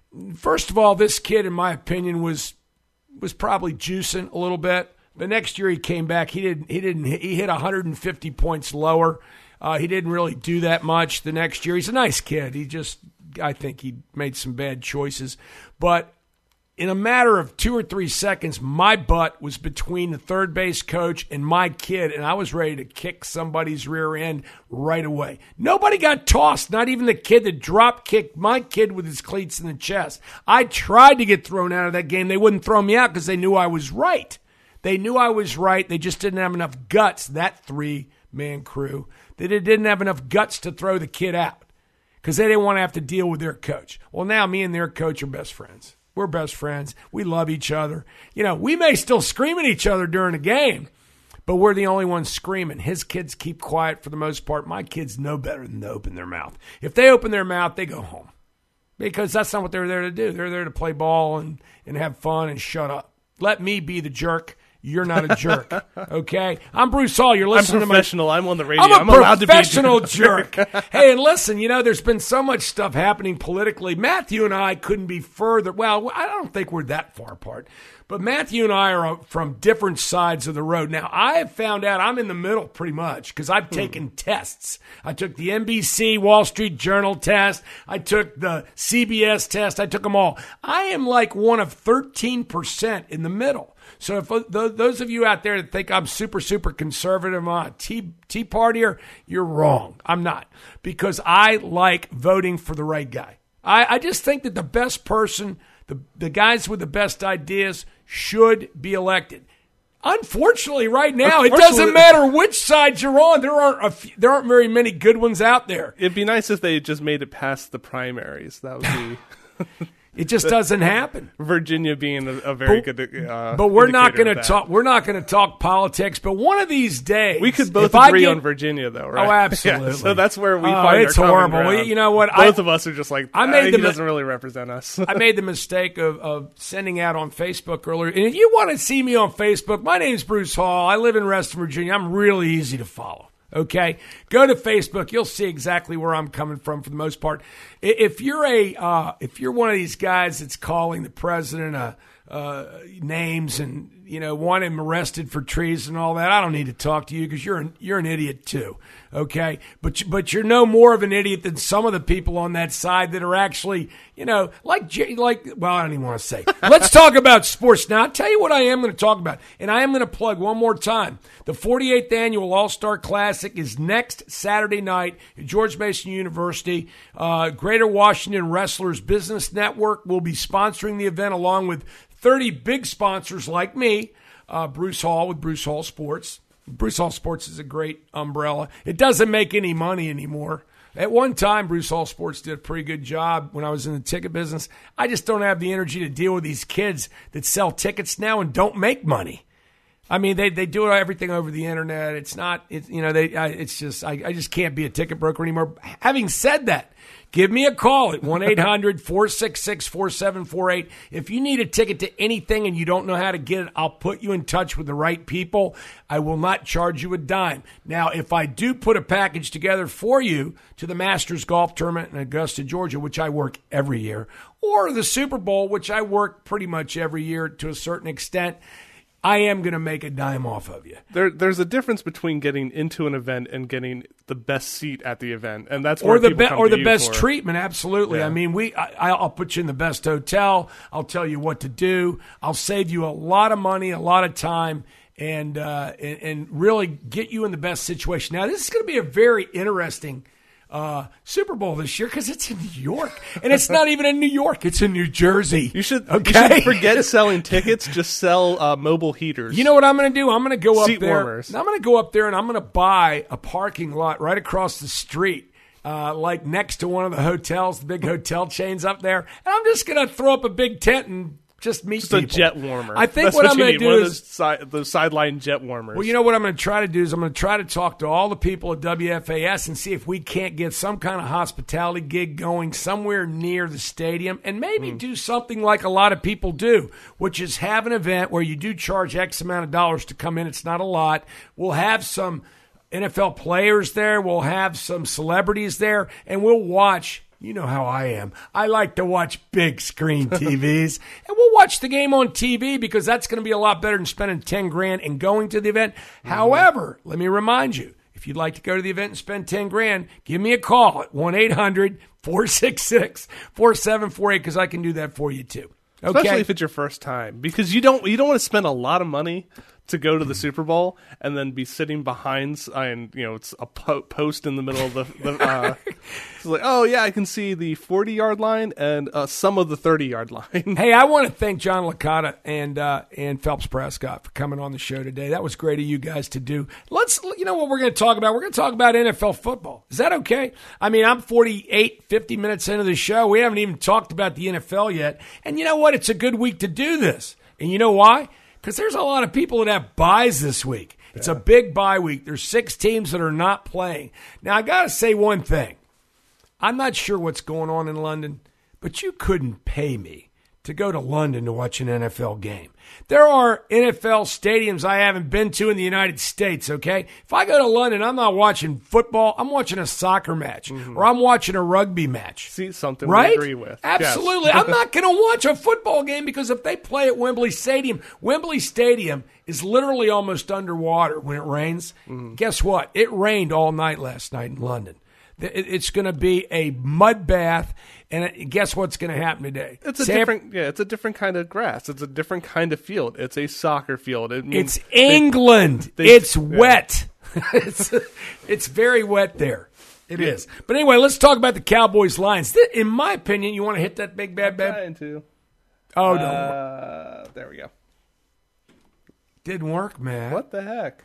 First of all, this kid, in my opinion, was was probably juicing a little bit. The next year he came back, he didn't. He didn't. He hit one hundred fifty points lower. Uh, he didn't really do that much the next year. He's a nice kid. He just, I think he made some bad choices. But in a matter of two or three seconds, my butt was between the third base coach and my kid, and I was ready to kick somebody's rear end right away. Nobody got tossed, not even the kid that drop kicked my kid with his cleats in the chest. I tried to get thrown out of that game. They wouldn't throw me out because they knew I was right. They knew I was right. They just didn't have enough guts, that three-man crew. They didn't have enough guts to throw the kid out because they didn't want to have to deal with their coach. Well, now me and their coach are best friends. We're best friends. We love each other. You know, we may still scream at each other during a game, but we're the only ones screaming. His kids keep quiet for the most part. My kids know better than to open their mouth. If they open their mouth, they go home because that's not what they're there to do. They're there to play ball and, and have fun and shut up. Let me be the jerk. You're not a jerk, okay? I'm Bruce Hall. You're listening I'm professional. to my... I'm on the radio. I'm a I'm allowed professional to be a jerk. Hey, and listen, you know, there's been so much stuff happening politically. Matthew and I couldn't be further. Well, I don't think we're that far apart. But Matthew and I are from different sides of the road. Now, I have found out I'm in the middle pretty much because I've taken hmm. tests. I took the N B C Wall Street Journal test. I took the C B S test. I took them all. I am like one of thirteen percent in the middle. So if those of you out there that think I'm super, super conservative, I'm a tea, tea partier, you're wrong. I'm not. Because I like voting for the right guy. I, I just think that the best person, the, the guys with the best ideas should be elected. Unfortunately, right now, it doesn't matter which side you're on. There aren't a few, there aren't very many good ones out there. It'd be nice if they just made it past the primaries. That would be... It just doesn't happen. Virginia being a, a very but, good, uh, but we're not going to talk. We're not going to talk politics. But one of these days, we could both agree get, on Virginia, though, right? Oh, absolutely. Yeah, so that's where we oh, find it's our horrible. Well, you know what? Both I, of us are just like. I made uh, the, he doesn't really represent us. I made the mistake of, of sending out on Facebook earlier. And if you want to see me on Facebook, my name's Bruce Hall. I live in Reston, Virginia. I'm really easy to follow. Okay, go to Facebook. You'll see exactly where I'm coming from for the most part. If you're a, uh, if you're one of these guys that's calling the president uh, uh, names and you know want him arrested for treason and all that, I don't need to talk to you because you're an, you're an idiot too. Okay, but but you're no more of an idiot than some of the people on that side that are actually you know like like well I don't even want to say. Let's talk about sports now. I'll tell you what I am going to talk about, and I am going to plug one more time. The forty-eighth annual All-Star Classic is next Saturday night at George Mason University. Uh, Greater Washington Wrestlers Business Network will be sponsoring the event along with thirty big sponsors like me, uh, Bruce Hall with Bruce Hall Sports. Bruce Hall Sports is a great umbrella. It doesn't make any money anymore. At one time, Bruce Hall Sports did a pretty good job when I was in the ticket business. I just don't have the energy to deal with these kids that sell tickets now and don't make money. I mean, they they do everything over the internet. It's not, it's, you know, they. I, it's just, I, I just can't be a ticket broker anymore. Having said that, give me a call at one eight hundred four six six four seven four eight. If you need a ticket to anything and you don't know how to get it, I'll put you in touch with the right people. I will not charge you a dime. Now, if I do put a package together for you to the Masters Golf Tournament in Augusta, Georgia, which I work every year, or the Super Bowl, which I work pretty much every year to a certain extent, I am going to make a dime off of you. There, there's a difference between getting into an event and getting the best seat at the event, and that's where or the people be- come or to the you best for. treatment. Absolutely. Yeah. I mean, we. I, I'll put you in the best hotel. I'll tell you what to do. I'll save you a lot of money, a lot of time, and uh, and, and really get you in the best situation. Now, this is going to be a very interesting Uh, Super Bowl this year because it's in New York, and it's not even in New York; it's in New Jersey. You should, okay? you should forget selling tickets. Just sell uh, mobile heaters. You know what I'm going to do? I'm going to go up Seat there. warmers. I'm going to go up there, and I'm going to buy a parking lot right across the street, uh, like next to one of the hotels, the big hotel chains up there, and I'm just going to throw up a big tent and just meet Just people. a jet warmer. I think That's what, what I'm you going to need. do One of is those, si- those sideline jet warmers. Well, you know what I'm going to try to do is I'm going to try to talk to all the people at W F A S and see if we can't get some kind of hospitality gig going somewhere near the stadium and maybe Mm. do something like a lot of people do, which is have an event where you do charge X amount of dollars to come in. It's not a lot. We'll have some N F L players there. We'll have some celebrities there, and we'll watch. You know how I am. I like to watch big screen T Vs. And we'll watch the game on T V because that's going to be a lot better than spending ten grand and going to the event. Mm-hmm. However, let me remind you, if you'd like to go to the event and spend ten grand, give me a call at one eight hundred four six six four seven four eight because I can do that for you too. Okay? Especially if it's your first time, because you don't you don't want to spend a lot of money to go to the Super Bowl and then be sitting behind, and you know it's a po- post in the middle of the. the uh, it's like, oh yeah, I can see the forty yard line and uh, some of the thirty yard line. Hey, I want to thank John Licata and uh, and Phelps Prescott for coming on the show today. That was great of you guys to do. Let's, you know what we're going to talk about? We're going to talk about N F L football. Is that okay? I mean, I'm forty-eight, fifty minutes into the show. We haven't even talked about the N F L yet. And you know what? It's a good week to do this. And you know why? Because there's a lot of people that have buys this week. It's a big bye week. There's six teams that are not playing. Now, I got to say one thing. I'm not sure what's going on in London, but you couldn't pay me to go to London to watch an N F L game. There are N F L stadiums I haven't been to in the United States, okay? If I go to London, I'm not watching football. I'm watching a soccer match, mm-hmm. or I'm watching a rugby match. See, something right? we agree with. Absolutely. Yes. I'm not going to watch a football game because if they play at Wembley Stadium, Wembley Stadium is literally almost underwater when it rains. Mm-hmm. Guess what? It rained all night last night in London. It's going to be a mud bath, and guess what's going to happen today? It's a Sam- different, yeah. It's a different kind of grass. It's a different kind of field. It's a soccer field. It it's England. They, it's yeah. wet. it's it's very wet there. It yeah. is. But anyway, let's talk about the Cowboys Lions. In my opinion, you want to hit that big bad bad? Trying to. Oh no! Uh, there we go. Didn't work, man. What the heck?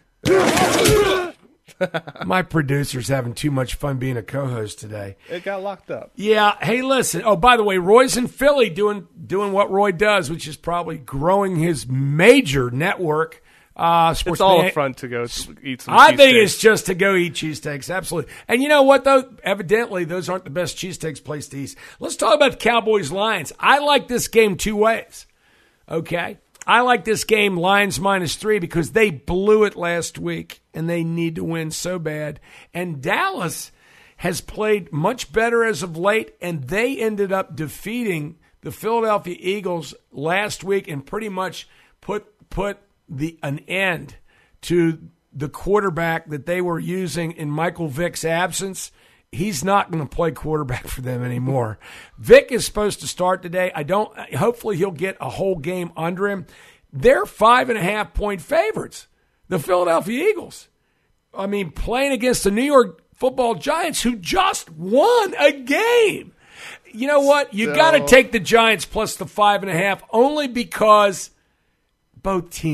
My producer's having too much fun being a co-host today. It got locked up. Yeah. Hey, listen. Oh, by the way, Roy's in Philly doing doing what Roy does, which is probably growing his major network. Uh, sports it's all man- up front to go eat some I cheese think steaks. it's just to go eat cheesesteaks. Absolutely. And you know what, though? Evidently, those aren't the best cheesesteaks place to eat. Let's talk about the Cowboys-Lions. I like this game two ways. Okay? I like this game Lions minus three because they blew it last week and they need to win so bad. And Dallas has played much better as of late, and they ended up defeating the Philadelphia Eagles last week and pretty much put put the an end to the quarterback that they were using in Michael Vick's absence. He's not going to play quarterback for them anymore. Vick is supposed to start today. I don't. Hopefully, he'll get a whole game under him. They're five and a half point favorites. The Philadelphia Eagles. I mean, playing against the New York Football Giants, who just won a game. You know what? You So- got to take the Giants plus the five and a half, only because both teams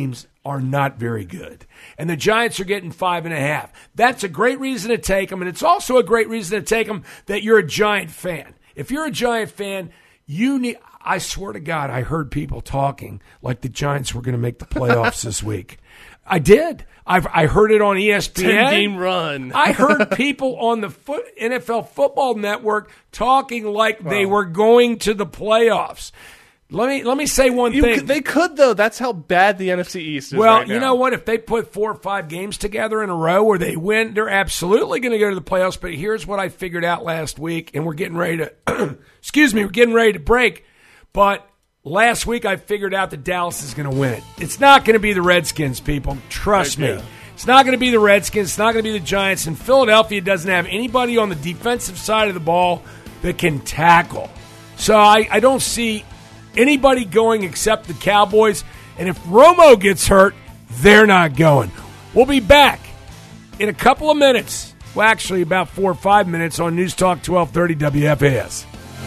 are not very good. And the Giants are getting five and a half. That's a great reason to take them, and it's also a great reason to take them that you're a Giant fan. If you're a Giant fan, you need – I swear to God, I heard people talking like the Giants were going to make the playoffs this week. I did. I've, I heard it on E S P N. ten-game run. I heard people on the foot, N F L Football Network talking like wow. they were going to the playoffs. Let me let me say one you thing. Could, they could, though. That's how bad the N F C East is well, right now. you know what? If they put four or five games together in a row where they win, they're absolutely going to go to the playoffs. But here's what I figured out last week, and we're getting ready to – excuse me, we're getting ready to break. But last week I figured out that Dallas is going to win it. It's not going to be the Redskins, people. Trust me. It's not going to be the Redskins. It's not going to be the Giants. And Philadelphia doesn't have anybody on the defensive side of the ball that can tackle. So I, I don't see anybody going except the Cowboys. And if Romo gets hurt, they're not going. We'll be back in a couple of minutes. Well, actually, about four or five minutes on News Talk twelve thirty W F A S.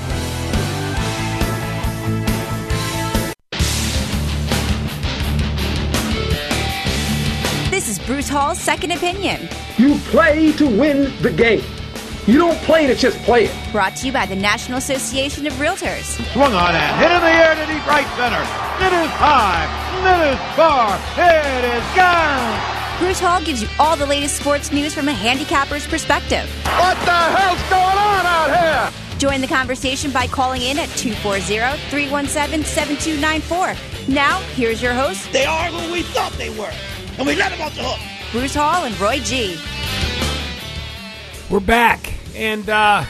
This is Bruce Hall's Second Opinion. You play to win the game. You don't play to just play it. Brought to you by the National Association of Realtors. Swung on and hit in the air to deep right center. It is high. It is far. It is gone. Bruce Hall gives you all the latest sports news from a handicapper's perspective. What the hell's going on out here? Join the conversation by calling in at two four zero, three one seven, seven two nine four. Now, here's your host, They are who we thought they were, and we let them off the hook. Bruce Hall and Roy G. We're back, and uh,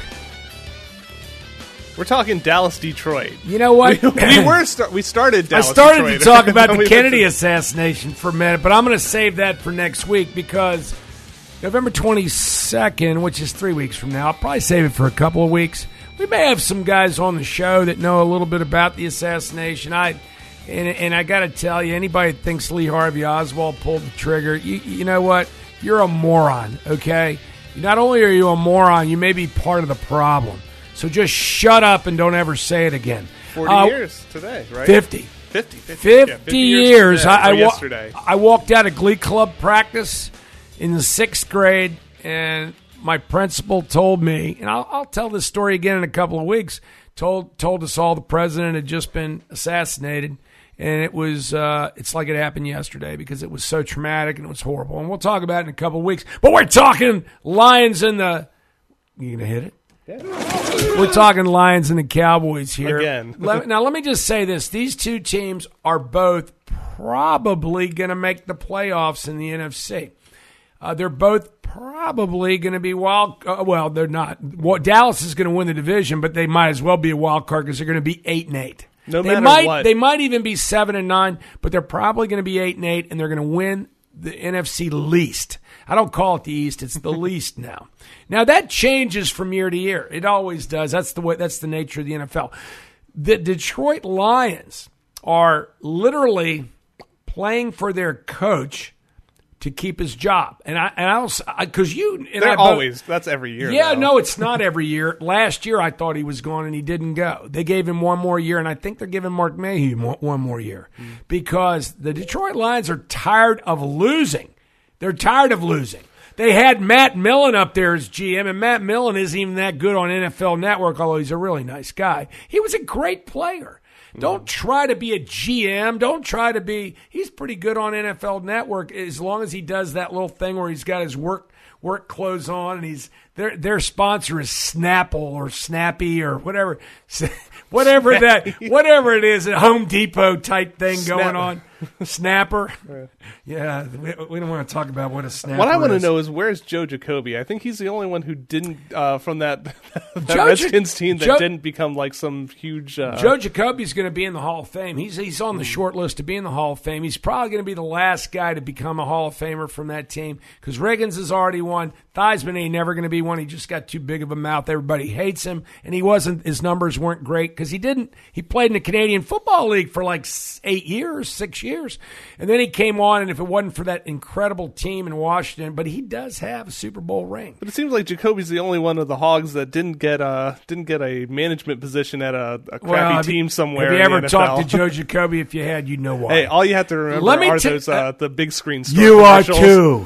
we're talking Dallas, Detroit. You know what? we, we were start, we started. Dallas, I started Detroit. to talk about the Kennedy assassination for a minute, but I'm going to save that for next week because November twenty-second, which is three weeks from now, I'll probably save it for a couple of weeks. We may have some guys on the show that know a little bit about the assassination. I and, and I got to tell you, anybody that thinks Lee Harvey Oswald pulled the trigger, you, you know what? You're a moron. Okay. Not only are you a moron, you may be part of the problem. So just shut up and don't ever say it again. Forty uh, years today, right? Fifty. Fifty. Fifty, fifty, yeah, fifty years. years today, I, I, wa- yesterday. I walked out of Glee Club practice in the sixth grade, and my principal told me, and I'll, I'll tell this story again in a couple of weeks. Told told us all the president had just been assassinated. And it was, uh, it's like it happened yesterday because it was so traumatic and it was horrible. And we'll talk about it in a couple of weeks. But we're talking Lions and the, you gonna hit it? Yeah. We're talking Lions and the Cowboys here. Again. let, now, let me just say this. These two teams are both probably going to make the playoffs in the N F C. Uh, they're both probably going to be wild. Uh, well, they're not. Well, Dallas is going to win the division, but they might as well be a wild card because they're going to be eight and eight. No they matter might, what. They might even be seven and nine, but they're probably going to be eight and eight, and they're going to win the N F C least. I don't call it the East; it's the least now. Now that changes from year to year. It always does. That's the way. That's the nature of the N F L. The Detroit Lions are literally playing for their coach to keep his job, and I and I because you and They're I both, always that's every year. Yeah, though. no, it's not every year. Last year, I thought he was going, and he didn't go. They gave him one more year, and I think they're giving Mark Mayhew one more year mm. because the Detroit Lions are tired of losing. They're tired of losing. They had Matt Millen up there as G M, and Matt Millen isn't even that good on N F L Network, although he's a really nice guy. He was a great player. Don't try to be a G M. Don't try to be – he's pretty good on N F L Network as long as he does that little thing where he's got his work work clothes on and he's their their sponsor is Snapple or Snappy or whatever whatever that whatever it is, a Home Depot type thing going Snapper. on. Snapper. Yeah, we, we don't want to talk about what a snapper is. What I want to know is where's Joe Jacoby? I think he's the only one who didn't uh, from that, that Joe Redskins team that Joe, didn't become like some huge. Uh, Joe Jacoby's going to be in the Hall of Fame. He's he's on the short list to be in the Hall of Fame. He's probably going to be the last guy to become a Hall of Famer from that team because Riggins has already won. Theismann ain't never going to be one. He just got too big of a mouth. Everybody hates him, and he wasn't. His numbers weren't great because he didn't. He played in the Canadian Football League for like eight years, six years. years. And then he came on, and if it wasn't for that incredible team in Washington, but he does have a Super Bowl ring. But it seems like Jacoby's the only one of the Hogs that didn't get a didn't get a management position at a, a crappy well, team you, somewhere. Have you in ever the talked to Joe Jacoby? If you had, you'd know why. Hey, all you have to remember Let me are t- those uh, the big screen store You are commercials. too.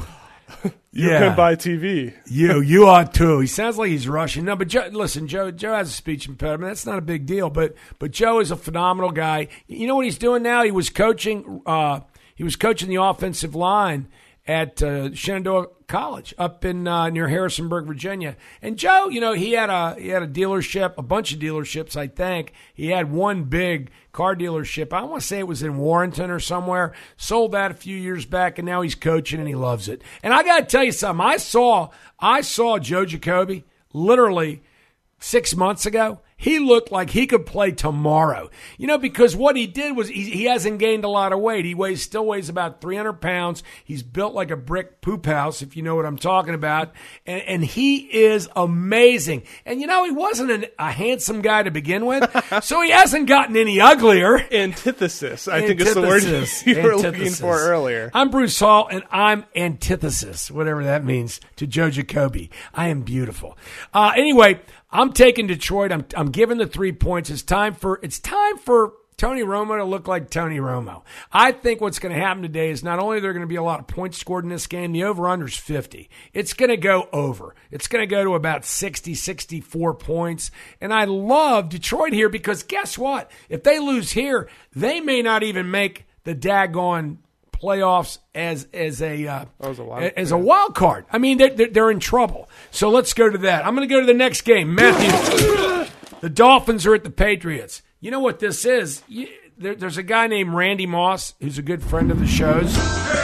You yeah. can buy T V. You you are too. He sounds like he's Russian. No, but Joe, listen, Joe Joe has a speech impediment. That's not a big deal. But but Joe is a phenomenal guy. You know what he's doing now? He was coaching. Uh, he was coaching the offensive line at uh, Shenandoah College up in uh, near Harrisonburg, Virginia. And Joe, you know, he had a he had a dealership, a bunch of dealerships, I think. He had one big car dealership. I want to say it was in Warrenton or somewhere. Sold that a few years back, and now he's coaching and he loves it. And I got to tell you something. I saw I saw Joe Jacoby literally six months ago. He looked like he could play tomorrow. You know, because what he did was he, he hasn't gained a lot of weight. He weighs still weighs about three hundred pounds. He's built like a brick poop house, if you know what I'm talking about. And, and he is amazing. And, you know, he wasn't an, a handsome guy to begin with, so he hasn't gotten any uglier. Antithesis, I think is the word you were looking for earlier. I'm Bruce Hall, and I'm antithesis, whatever that means, to Joe Jacoby. I am beautiful. Uh, anyway, I'm taking Detroit. I'm I'm giving the three points. It's time for it's time for Tony Romo to look like Tony Romo. I think what's going to happen today is not only are there going to be a lot of points scored in this game, the over-under is fifty. It's going to go over. It's going to go to about sixty, sixty-four points. And I love Detroit here because guess what? If they lose here, they may not even make the daggone playoffs as as a uh, oh, as, a wild, as a wild card. I mean, they're, they're in trouble. So let's go to that. I'm going to go to the next game. Matthew, the Dolphins are at the Patriots. You know what this is? You, there, there's a guy named Randy Moss who's a good friend of the show's.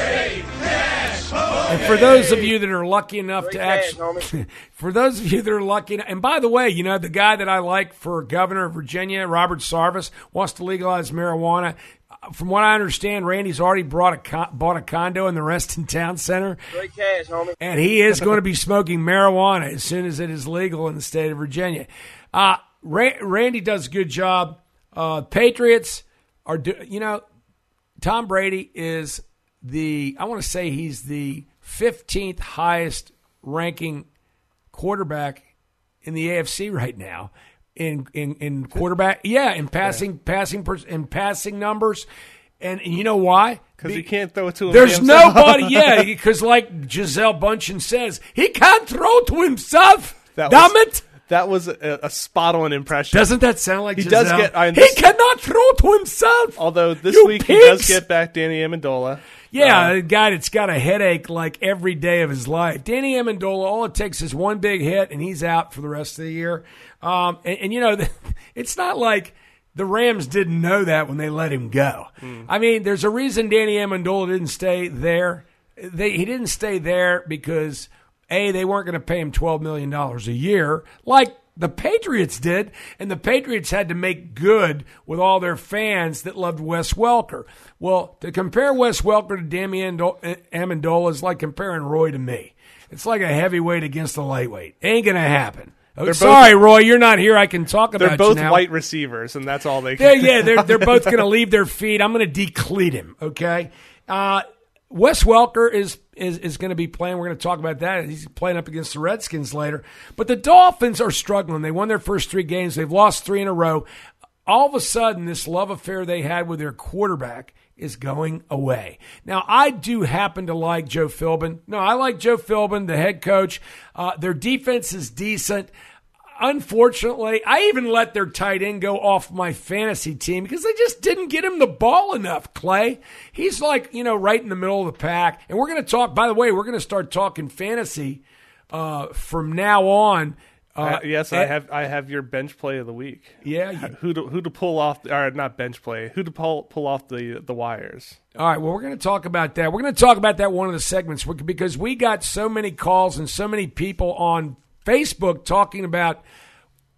And for those of you that are lucky enough to actually, for those of you that are lucky, and by the way, you know, the guy that I like for governor of Virginia, Robert Sarvis, wants to legalize marijuana. From what I understand, Randy's already brought a con- bought a condo in the Reston Town Center. Great cash, homie. And he is going to be smoking marijuana as soon as it is legal in the state of Virginia. Uh, Ra- Randy does a good job. Uh, Patriots are, do- you know, Tom Brady is the, I want to say he's the fifteenth highest ranking quarterback in the A F C right now. In, in in quarterback, yeah, in passing, yeah. passing, in passing numbers, and, and you know why? Because he can't throw it to him. There's nobody, yeah, because like Gisele Bundchen says, he can't throw to himself. That Damn was, it! That was a, a spot-on impression. Doesn't that sound like he Gisele? does get? I mean, he this, cannot throw to himself. Although this you week pigs. he does get back Danny Amendola. Yeah, uh, a guy that's got a headache like every day of his life. Danny Amendola, all it takes is one big hit, and he's out for the rest of the year. Um, and, and, you know, it's not like the Rams didn't know that when they let him go. Mm. I mean, there's a reason Danny Amendola didn't stay there. They, he didn't stay there because, A, they weren't going to pay him twelve million dollars a year like the Patriots did, and the Patriots had to make good with all their fans that loved Wes Welker. Well, to compare Wes Welker to Danny Amendola is like comparing Roy to me. It's like a heavyweight against a lightweight. Ain't going to happen. Oh, sorry, both, Roy, you're not here. I can talk about you now. They're both white receivers, and that's all they can. They're, yeah, they're, they're both going to leave their feet. I'm going to decleat him, okay? Uh, Wes Welker is is, is going to be playing. We're going to talk about that. He's playing up against the Redskins later. But the Dolphins are struggling. They won their first three games. They've lost three in a row. All of a sudden, this love affair they had with their quarterback is going away. Now, I do happen to like Joe Philbin. No, I like Joe Philbin, the head coach. Uh, their defense is decent. Unfortunately, I even let their tight end go off my fantasy team because they just didn't get him the ball enough, Clay. He's like, you know, right in the middle of the pack. And we're going to talk, by the way, we're going to start talking fantasy uh, from now on. Uh, uh, yes, I have I have your bench play of the week. Yeah. You, who to, who to pull off, or not bench play, who to pull, pull off the, the wires. All right, well, we're going to talk about that. We're going to talk about that one of the segments because we got so many calls and so many people on Facebook talking about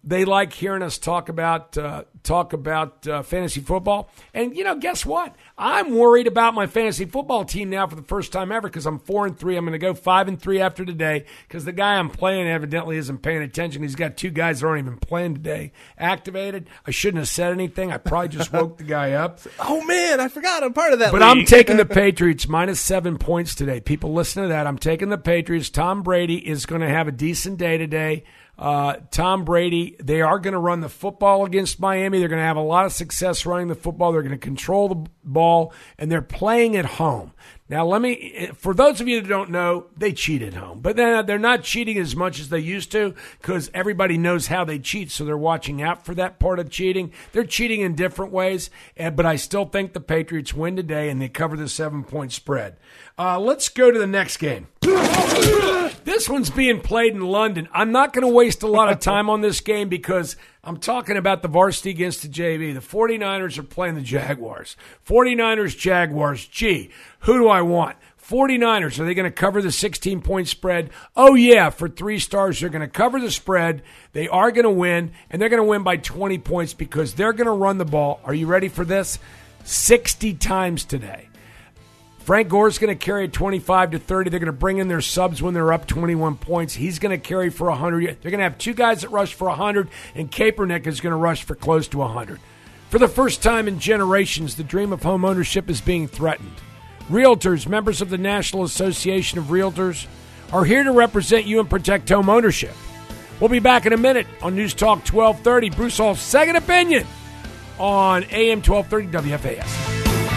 They like hearing us talk about uh, talk about uh, fantasy football. And, you know, guess what? I'm worried about my fantasy football team now for the first time ever because I'm four and three. I'm going to go five and three after today because the guy I'm playing evidently isn't paying attention. He's got two guys that aren't even playing today activated. I shouldn't have said anything. I probably just woke the guy up. Oh, man, I forgot I'm part of that But league. I'm taking the Patriots minus seven points today. People listen to that. I'm taking the Patriots. Tom Brady is going to have a decent day today. Uh, Tom Brady, they are going to run the football against Miami. They're going to have a lot of success running the football. They're going to control the ball, and they're playing at home. Now, let me, for those of you that don't know, they cheat at home. But then they're not cheating as much as they used to because everybody knows how they cheat, so they're watching out for that part of cheating. They're cheating in different ways, but I still think the Patriots win today, and they cover the seven-point spread. Uh, let's go to the next game. This one's being played in London. I'm not going to waste a lot of time on this game because I'm talking about the varsity against the J V. The 49ers are playing the Jaguars. 49ers, Jaguars. Gee, who do I want? 49ers, are they going to cover the sixteen-point spread? Oh, yeah, for three stars, they're going to cover the spread. They are going to win, and they're going to win by twenty points because they're going to run the ball. Are you ready for this? sixty times today. Frank Gore's going to carry twenty-five to thirty. They're going to bring in their subs when they're up twenty-one points. He's going to carry for one hundred. They're going to have two guys that rush for one hundred, and Kaepernick is going to rush for close to one hundred. For the first time in generations, the dream of home ownership is being threatened. Realtors, members of the National Association of Realtors, are here to represent you and protect home ownership. We'll be back in a minute on News Talk twelve thirty. Bruce Hall's Second Opinion on A M twelve thirty W F A S.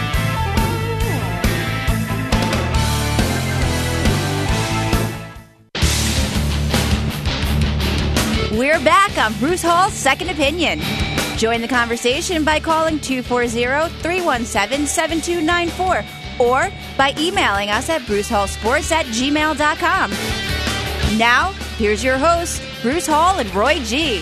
We're back on Bruce Hall's Second Opinion. Join the conversation by calling two four zero, three one seven, seven two nine four or by emailing us at brucehallsports at gmail dot com. Now, here's your hosts, Bruce Hall and Roy G.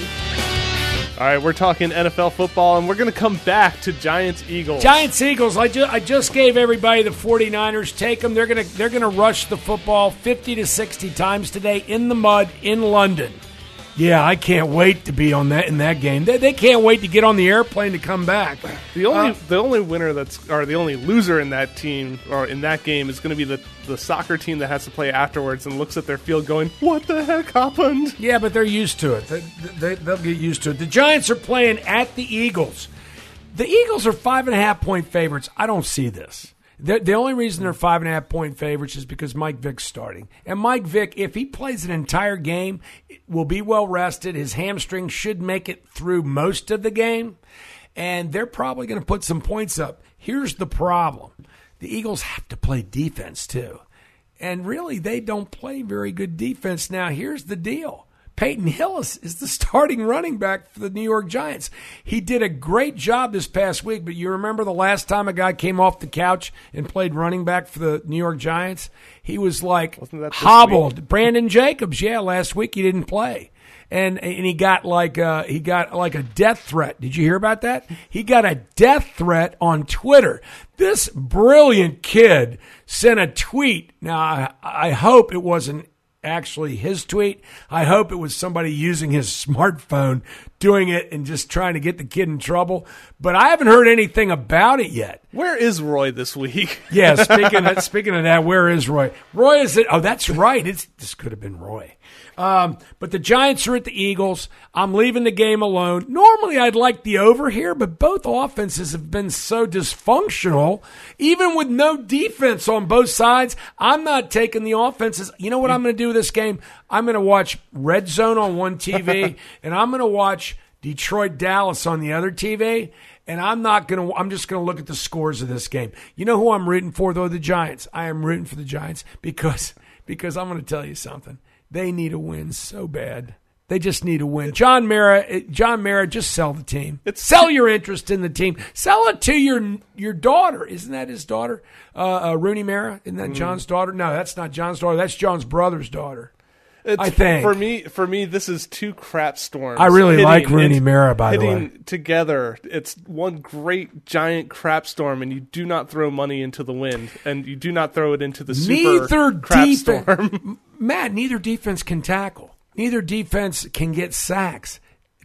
All right, we're talking N F L football, and we're going to come back to Giants-Eagles. Giants-Eagles, I, ju- I just gave everybody the 49ers. Take them. They're going to they're gonna rush the football fifty to sixty times today in the mud in London. Yeah, I can't wait to be on that in that game. They, they can't wait to get on the airplane to come back. The only uh, the only winner that's or the only loser in that team or in that game is going to be the, the soccer team that has to play afterwards and looks at their field going, "What the heck happened?" Yeah, but they're used to it. They, they, they'll get used to it. The Giants are playing at the Eagles. The Eagles are five and a half point favorites. I don't see this. The, the only reason they're five and a half point favorites is because Mike Vick's starting. And Mike Vick, if he plays an entire game, will be well rested. His hamstring should make it through most of the game. And they're probably going to put some points up. Here's the problem. The Eagles have to play defense, too. And really, they don't play very good defense. Now, here's the deal. Peyton Hillis is the starting running back for the New York Giants. He did a great job this past week, but you remember the last time a guy came off the couch and played running back for the New York Giants? He was like hobbled. Week? Brandon Jacobs, yeah, last week he didn't play. And and he got like uh, he got like a death threat. Did you hear about that? He got a death threat on Twitter. This brilliant kid sent a tweet. Now, I, I hope it wasn't actually his tweet. I hope it was somebody using his smartphone doing it and just trying to get the kid in trouble. But I haven't heard anything about it yet. Where is Roy this week? yeah, speaking of, speaking of that, where is Roy? Roy is it? Oh, that's right. It's this could have been Roy. Um, but the Giants are at the Eagles. I'm leaving the game alone. Normally, I'd like the over here, but both offenses have been so dysfunctional. Even with no defense on both sides, I'm not taking the offenses. You know what I'm going to do with this game? I'm going to watch Red Zone on one T V, and I'm going to watch Detroit Dallas on the other T V. And I'm not going to, I'm just going to look at the scores of this game. You know who I'm rooting for, though? The Giants. I am rooting for the Giants because, because I'm going to tell you something. They need a win so bad. They just need a win. John Mara, John Mara, just sell the team. Sell your interest in the team. Sell it to your your daughter. Isn't that his daughter? Uh, uh, Rooney Mara? Isn't that mm. John's daughter? No, that's not John's daughter. That's John's brother's daughter. It's, I think for me, for me, this is two crap storms. I really like Rooney Mara, by the way. Hitting together, it's one great giant crap storm, and you do not throw money into the wind, and you do not throw it into the super neither crap def- storm. Matt, neither defense can tackle. Neither defense can get sacks.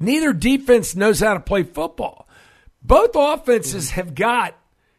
neither defense knows how to play football. Both offenses have got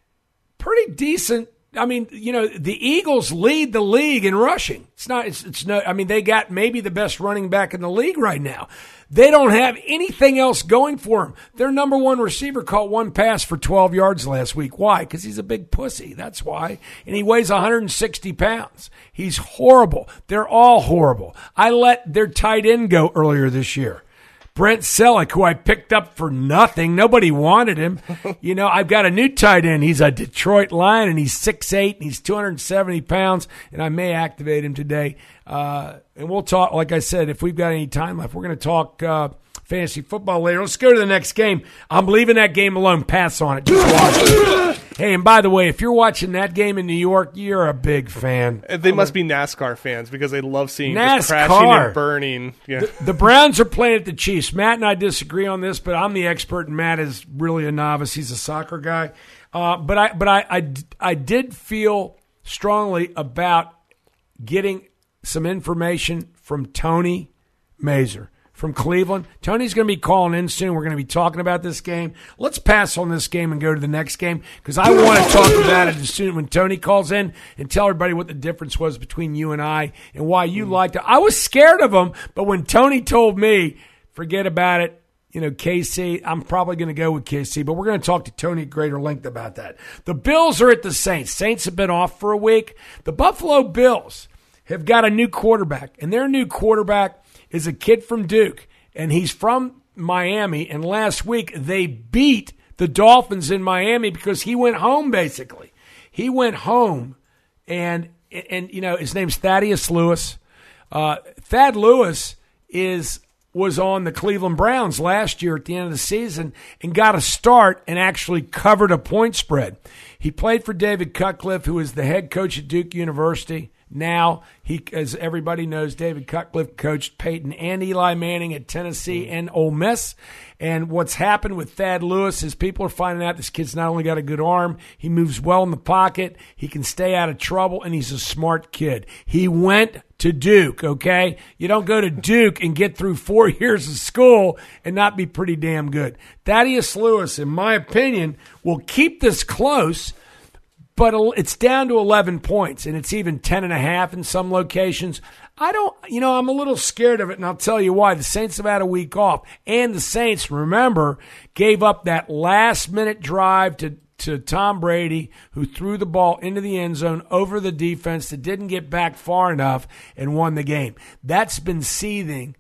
pretty decent. I mean, you know, the Eagles lead the league in rushing. It's not, it's, it's no, I mean, they got maybe the best running back in the league right now. They don't have anything else going for them. Their number one receiver caught one pass for twelve yards last week. Why? Because he's a big pussy. That's why. And he weighs one hundred sixty pounds. He's horrible. They're all horrible. I let their tight end go earlier this year. Brent Selleck, who I picked up for nothing. Nobody wanted him. You know, I've got a new tight end. He's a Detroit Lion, and he's six eight, and he's two hundred seventy pounds, and I may activate him today. Uh, and we'll talk, like I said, if we've got any time left, we're going to talk uh, fantasy football later. Let's go to the next game. I'm leaving that game alone. Pass on it. Just watch it. Hey, and by the way, if you're watching that game in New York, you're a big fan. They must be NASCAR fans because they love seeing NASCAR. Just crashing and burning. Yeah. The, the Browns are playing at the Chiefs. Matt and I disagree on this, but I'm the expert, and Matt is really a novice. He's a soccer guy. Uh, but I, but I, I, I did feel strongly about getting some information from Tony Mazur from Cleveland. Tony's going to be calling in soon. We're going to be talking about this game. Let's pass on this game and go to the next game because I want to talk about it as soon when Tony calls in and tell everybody what the difference was between you and I and why you liked it. I was scared of him, but when Tony told me, forget about it, you know, K C, I'm probably going to go with K C, but we're going to talk to Tony at greater length about that. The Bills are at the Saints. Saints have been off for a week. The Buffalo Bills have got a new quarterback, and their new quarterback is a kid from Duke, and he's from Miami, and last week they beat the Dolphins in Miami because he went home, basically. He went home, and, and you know, his name's Thaddeus Lewis. Uh, Thad Lewis is was on the Cleveland Browns last year at the end of the season and got a start and actually covered a point spread. He played for David Cutcliffe, who is the head coach at Duke University. Now, he, as everybody knows, David Cutcliffe coached Peyton and Eli Manning at Tennessee and Ole Miss. And what's happened with Thad Lewis is people are finding out this kid's not only got a good arm, he moves well in the pocket, he can stay out of trouble, and he's a smart kid. He went to Duke, okay? You don't go to Duke and get through four years of school and not be pretty damn good. Thaddeus Lewis, in my opinion, will keep this close, but it's down to eleven points, and it's even ten and a half in some locations. I don't, you know, I'm a little scared of it, and I'll tell you why. The Saints have had a week off, and the Saints, remember, gave up that last-minute drive to, to Tom Brady, who threw the ball into the end zone over the defense that didn't get back far enough and won the game. That's been seething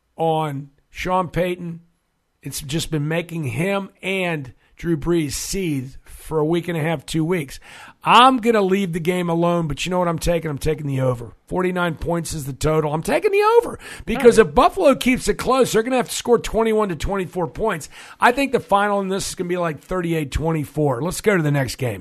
on Sean Payton. It's just been making him and Drew Brees seethe for a week and a half, two weeks. I'm going to leave the game alone, but you know what I'm taking? I'm taking the over. forty-nine points is the total. I'm taking the over because if Buffalo keeps it close, they're going to have to score twenty-one to twenty-four points. I think the final in this is going to be like thirty-eight twenty-four. Let's go to the next game.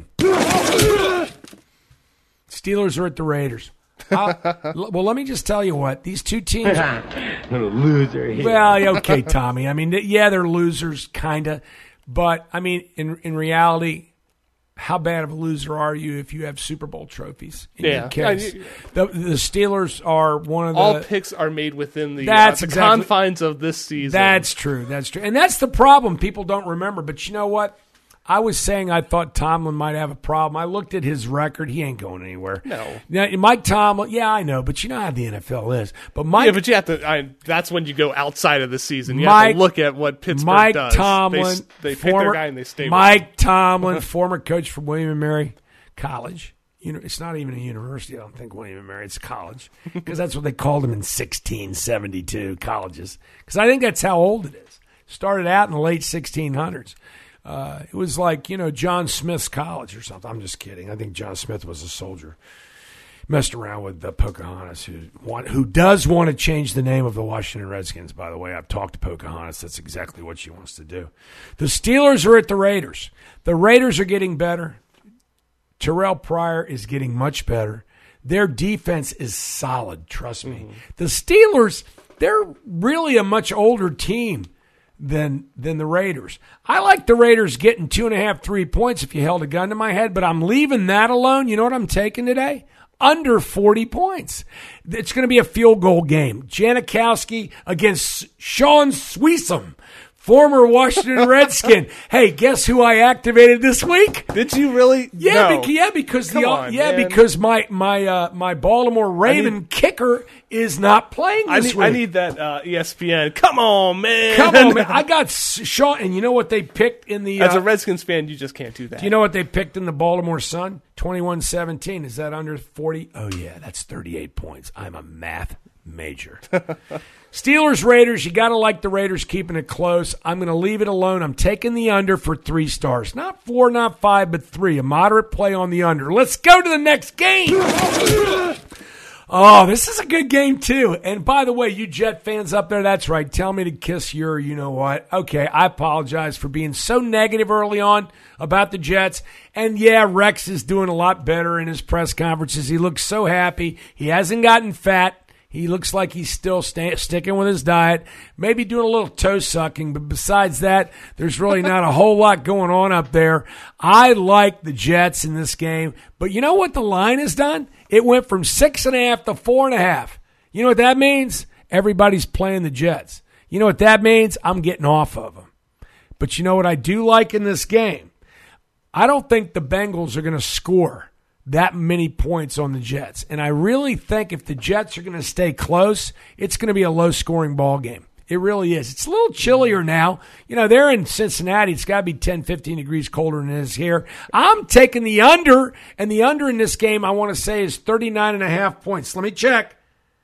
Steelers are at the Raiders. Uh, well, let me just tell you what. These two teams are little loser here. Well, okay, Tommy. I mean, yeah, they're losers, kind of. But, I mean, in in reality, how bad of a loser are you if you have Super Bowl trophies? In yeah. your case? The, the Steelers are one of the... All picks are made within the, that's uh, the exactly, confines of this season. That's true. That's true. And that's the problem. People don't remember. But you know what? I was saying I thought Tomlin might have a problem. I looked at his record. He ain't going anywhere. No. Now, Mike Tomlin, yeah, I know, but you know how the N F L is. But Mike, yeah, but you have to. I, that's when you go outside of the season. You Mike, have to look at what Pittsburgh Mike does. Tomlin, they, they former, pick their guy and they stay. Mike with him. Tomlin, former coach from William and Mary College. You know, it's not even a university. I don't think William and Mary. It's college because that's what they called them in sixteen seventy-two. Colleges, because I think that's how old it is. Started out in the late sixteen hundreds. Uh, it was like, you know, John Smith's college or something. I'm just kidding. I think John Smith was a soldier. Messed around with uh, Pocahontas, who want, who does want to change the name of the Washington Redskins, by the way. I've talked to Pocahontas. That's exactly what she wants to do. The Steelers are at the Raiders. The Raiders are getting better. Terrell Pryor is getting much better. Their defense is solid, trust me. Mm-hmm. The Steelers, they're really a much older team than than the Raiders. I like the Raiders getting two and a half, three points if you held a gun to my head, but I'm leaving that alone. You know what I'm taking today? under forty points. It's going to be a field goal game. Janikowski against Sean Sweesom, former Washington Redskin. Hey, guess who I activated this week? Did you really? Yeah, no. beca- yeah, because Come the on, yeah man. because my my uh, my Baltimore Raven need- kicker is not playing I this need, week. I need that uh, E S P N. Come on, man. Come on, man! I got S- Sean, and you know what they picked in the. As uh, a Redskins fan, you just can't do that. Do you know what they picked in the Baltimore Sun? twenty-one seventeen. Is that under forty? Oh, yeah, that's thirty-eight points. I'm a math major. Steelers, Raiders, you got to like the Raiders keeping it close. I'm going to leave it alone. I'm taking the under for three stars. Not four, not five, but three. A moderate play on the under. Let's go to the next game. Oh, this is a good game, too. And by the way, you Jet fans up there, that's right. Tell me to kiss your you-know-what. Okay, I apologize for being so negative early on about the Jets. And, yeah, Rex is doing a lot better in his press conferences. He looks so happy. He hasn't gotten fat. He looks like he's still sta- sticking with his diet, maybe doing a little toe sucking. But besides that, there's really not a whole lot going on up there. I like the Jets in this game. But you know what the line has done? It went from six and a half to four and a half. You know what that means? Everybody's playing the Jets. You know what that means? I'm getting off of them. But you know what I do like in this game? I don't think the Bengals are going to score that many points on the Jets. And I really think if the Jets are going to stay close, it's going to be a low-scoring ball game. It really is. It's a little chillier now. You know, they're in Cincinnati. It's got to be ten, fifteen degrees colder than it is here. I'm taking the under, and the under in this game, I want to say, is thirty-nine and a half points. Let me check.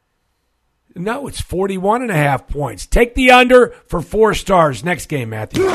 No, it's forty-one and a half points. Take the under for four stars. Next game, Matthew.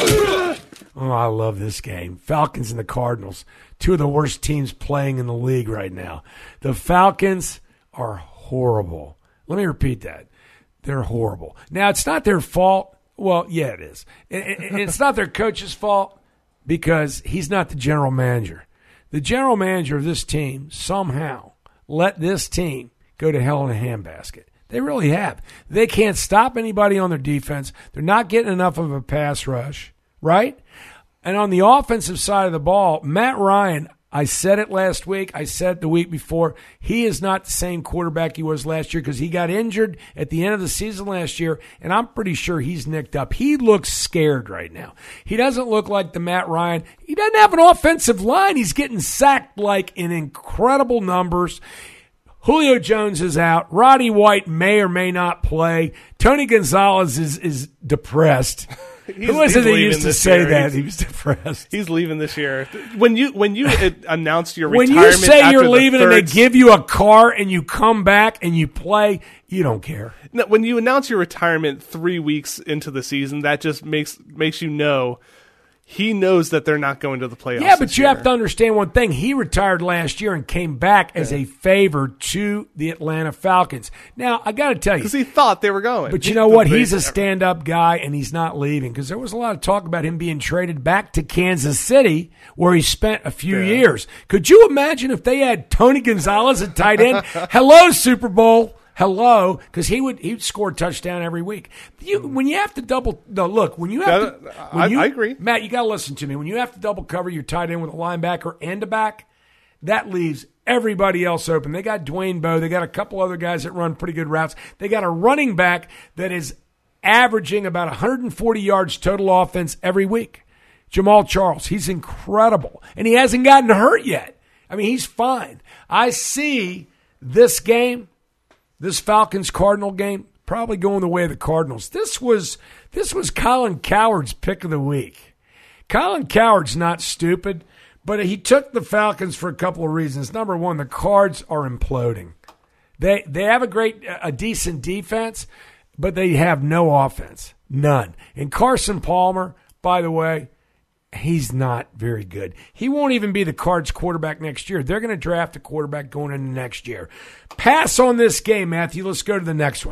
Oh, I love this game. Falcons and the Cardinals, two of the worst teams playing in the league right now. The Falcons are horrible. Let me repeat that. They're horrible. Now, it's not their fault. Well, yeah, it is. And it's not their coach's fault because he's not the general manager. The general manager of this team somehow let this team go to hell in a handbasket. They really have. They can't stop anybody on their defense. They're not getting enough of a pass rush, right? And on the offensive side of the ball, Matt Ryan, I said it last week, I said it the week before, he is not the same quarterback he was last year because he got injured at the end of the season last year, and I'm pretty sure he's nicked up. He looks scared right now. He doesn't look like the Matt Ryan. He doesn't have an offensive line. He's getting sacked like in incredible numbers. Julio Jones is out. Roddy White may or may not play. Tony Gonzalez is, is depressed. He's, Who was it that leaving used to this say year. that? He's, He was depressed. he's leaving this year. When you when you announced your When retirement, you say after you're the leaving and they third- give you a car and you come back and you play, you don't care. No, when you announce your retirement three weeks into the season, that just makes makes you know he knows that they're not going to the playoffs. Yeah, but this you year. have to understand one thing. He retired last year and came back as a favor to the Atlanta Falcons. Now, I got to tell you. because he thought they were going. But you He- know what? they- He's a stand-up guy, and he's not leaving because there was a lot of talk about him being traded back to Kansas City where he spent a few Yeah. years. Could you imagine if they had Tony Gonzalez at tight end? Hello, Super Bowl. Hello, because he would he'd score a touchdown every week. You, when you have to double no look when you have That- to I- when you, I agree. Matt, you got to listen to me. When you have to double cover your tight end with a linebacker and a back, that leaves everybody else open. They got Dwayne Bowe. They got a couple other guys that run pretty good routes. They got a running back that is averaging about one hundred forty yards total offense every week. Jamal Charles, he's incredible, and he hasn't gotten hurt yet. I mean, he's fine. I see this game. This Falcons-Cardinal game probably going the way of the Cardinals. This was this was Colin Cowherd's pick of the week. Colin Cowherd's not stupid, but he took the Falcons for a couple of reasons. Number one, the Cards are imploding. They they have a great, a decent defense, but they have no offense, none. And Carson Palmer, by the way, he's not very good. He won't even be the Cards quarterback next year. They're going to draft a quarterback going into next year. Pass on this game, Matthew. Let's go to the next one.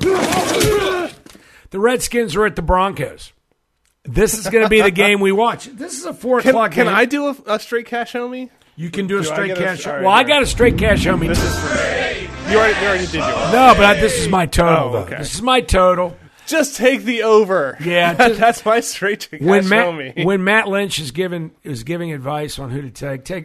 The Redskins are at the Broncos. This is going to be the game we watch. This is a four Can, o'clock can game. I do a, a straight cash homie? You can do a Do I straight get a- cash. all right, well, all I right. got a straight cash homie. This too. is for me. You already, you already did yours. No, but I, this is my total, Oh, though. okay. This is my total. Just take the over. Yeah, just- that's my straight to cash When Matt, homie. when Matt Lynch is giving is giving advice on who to take, take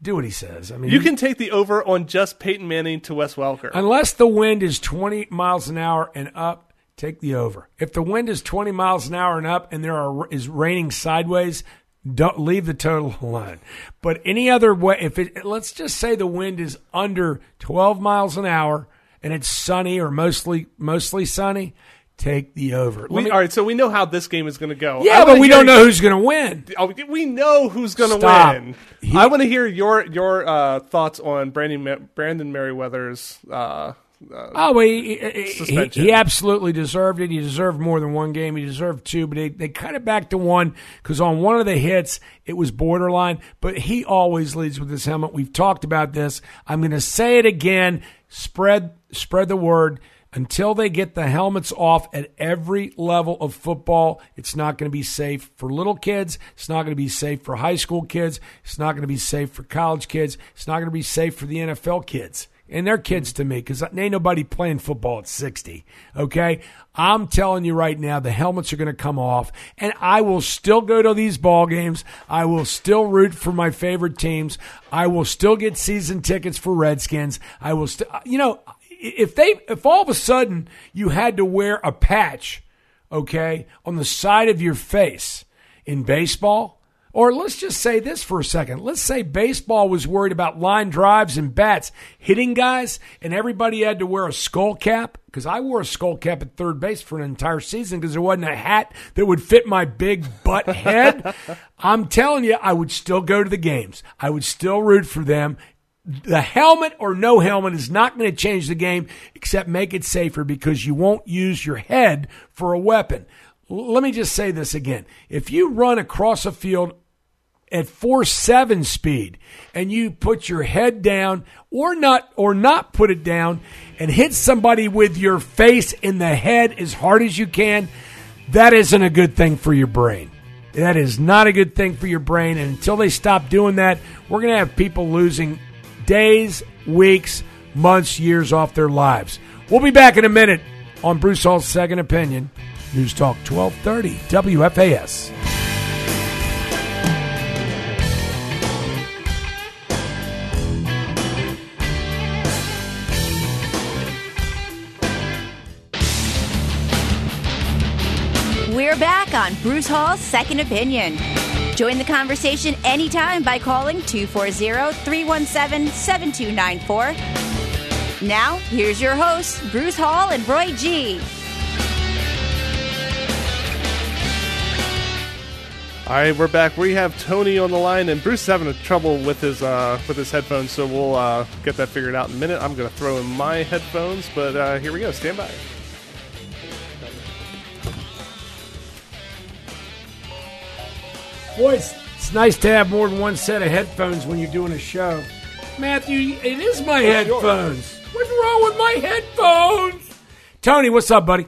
do what he says. I mean, You can take the over on just Peyton Manning to Wes Welker. unless the wind is twenty miles an hour and up, take the over. If the wind is twenty miles an hour and up and there are, is raining sideways, don't leave the total alone. But any other way, if it, let's just say the wind is under twelve miles an hour and it's sunny or mostly mostly sunny, take the over. We, me, all right, so we know how this game is going to go. yeah, but we don't know who's going to win. Oh, we know who's going to Stop. win. He- I want to hear your your uh, thoughts on Brandon Brandon Merriweather's. Uh, uh, Oh, well, he, he, he, Suspension. he absolutely deserved it. He deserved more than one game. He deserved two, but they, they cut it back to one because on one of the hits, it was borderline. But he always leads with his helmet. We've talked about this. I'm going to say it again. Spread, spread the word. Until they get the helmets off at every level of football, it's not going to be safe for little kids. It's not going to be safe for high school kids. It's not going to be safe for college kids. It's not going to be safe for the N F L kids. And they're kids to me because ain't nobody playing football at sixty, okay? I'm telling you right now, the helmets are going to come off, and I will still go to these ball games. I will still root for my favorite teams. I will still get season tickets for Redskins. I will still, you know, if they, if all of a sudden you had to wear a patch, okay, on the side of your face in baseball, or let's just say this for a second. Let's say baseball was worried about line drives and bats hitting guys, and everybody had to wear a skull cap, because I wore a skull cap at third base for an entire season because there wasn't a hat that would fit my big butt head. I'm telling you, I would still go to the games. I would still root for them. The helmet or no helmet is not going to change the game except make it safer because you won't use your head for a weapon. L- let me just say this again. If you run across a field at four seven speed and you put your head down or not or not put it down and hit somebody with your face in the head as hard as you can, that isn't a good thing for your brain. That is not a good thing for your brain. And until they stop doing that, we're going to have people losing days, weeks, months, years off their lives. We'll be back in a minute on Bruce Hall's Second Opinion. News Talk twelve thirty W F A S. We're back on Bruce Hall's Second Opinion. Join the conversation anytime by calling two four zero, three one seven, seven two nine four. Now, here's your hosts, Bruce Hall and Roy G. All right, we're back. We have Tony on the line, and Bruce is having trouble with his uh, with his headphones, so we'll uh, get that figured out in a minute. I'm going to throw in my headphones, but uh, here we go. Stand by. Boy, it's, it's nice to have more than one set of headphones when you're doing a show. Matthew, it is my headphones. What's wrong with my headphones? Tony, what's up, buddy?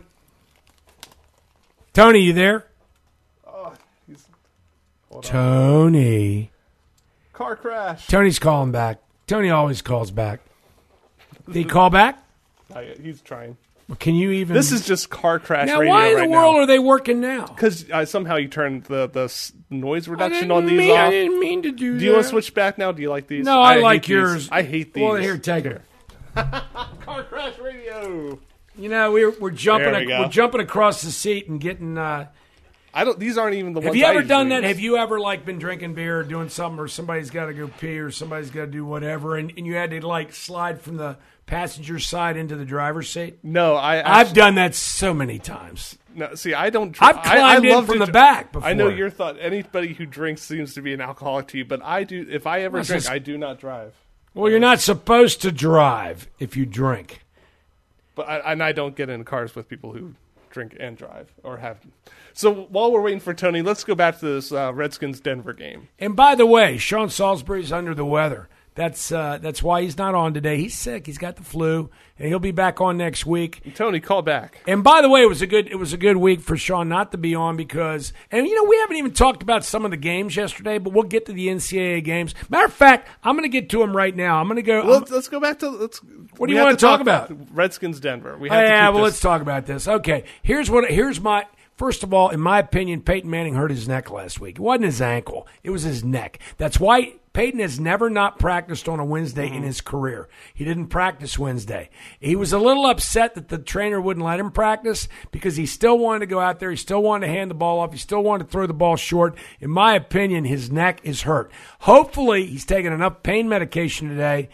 Tony, you there? Oh, he's, Tony. car crash. Tony's calling back. Tony always calls back. Did he call back? Uh, he's trying. Can you even... This is just car crash now, radio why in right the world now. are they working now? Because uh, somehow you turned the, the s- noise I reduction didn't on these mean- off. I didn't mean to do that. Do you want to switch back now? Do you like these? No, I, hate like these. yours. I hate these. Well, here, take it. Car crash radio. You know, we're we're jumping There we ac- go. we're jumping across the seat and getting. Uh, I don't. These aren't even the have ones. you I ever done usually that? use. Have you ever like been drinking beer or doing something, or somebody's got to go pee, or somebody's got to do whatever, and, and you had to like slide from the passenger side into the driver's seat? No, I. I've actually- done that so many times. No, see, I don't. Dr- I've climbed I, I in love from to the dr- back before. I know your thought. Anybody who drinks seems to be an alcoholic to you, but I do. If I ever That's drink, just- I do not drive. Well, you're not supposed to drive if you drink. But I, and I don't get in cars with people who drink and drive or have. So while we're waiting for Tony, let's go back to this uh, Redskins Denver game. And by the way, Sean Salisbury's under the weather. That's uh, that's why he's not on today. He's sick. He's got the flu, and he'll be back on next week. Tony, call back. And by the way, it was a good it was a good week for Sean not to be on because, and you know, we haven't even talked about some of the games yesterday, but we'll get to the N C double A games. Matter of fact, I'm going to get to them right now. I'm going to go. Well, I'm- let's, let's go back to. Let's. What do we you have wanna talk about? Redskins Denver. We Oh, have to yeah, keep well, this- let's talk about this. Okay, here's what here's my First of all, in my opinion, Peyton Manning hurt his neck last week. It wasn't his ankle. It was his neck. That's why Peyton has never not practiced on a Wednesday mm-hmm. in his career. He didn't practice Wednesday. He was a little upset that the trainer wouldn't let him practice because he still wanted to go out there. He still wanted to hand the ball off. He still wanted to throw the ball short. In my opinion, his neck is hurt. Hopefully, he's taken enough pain medication today.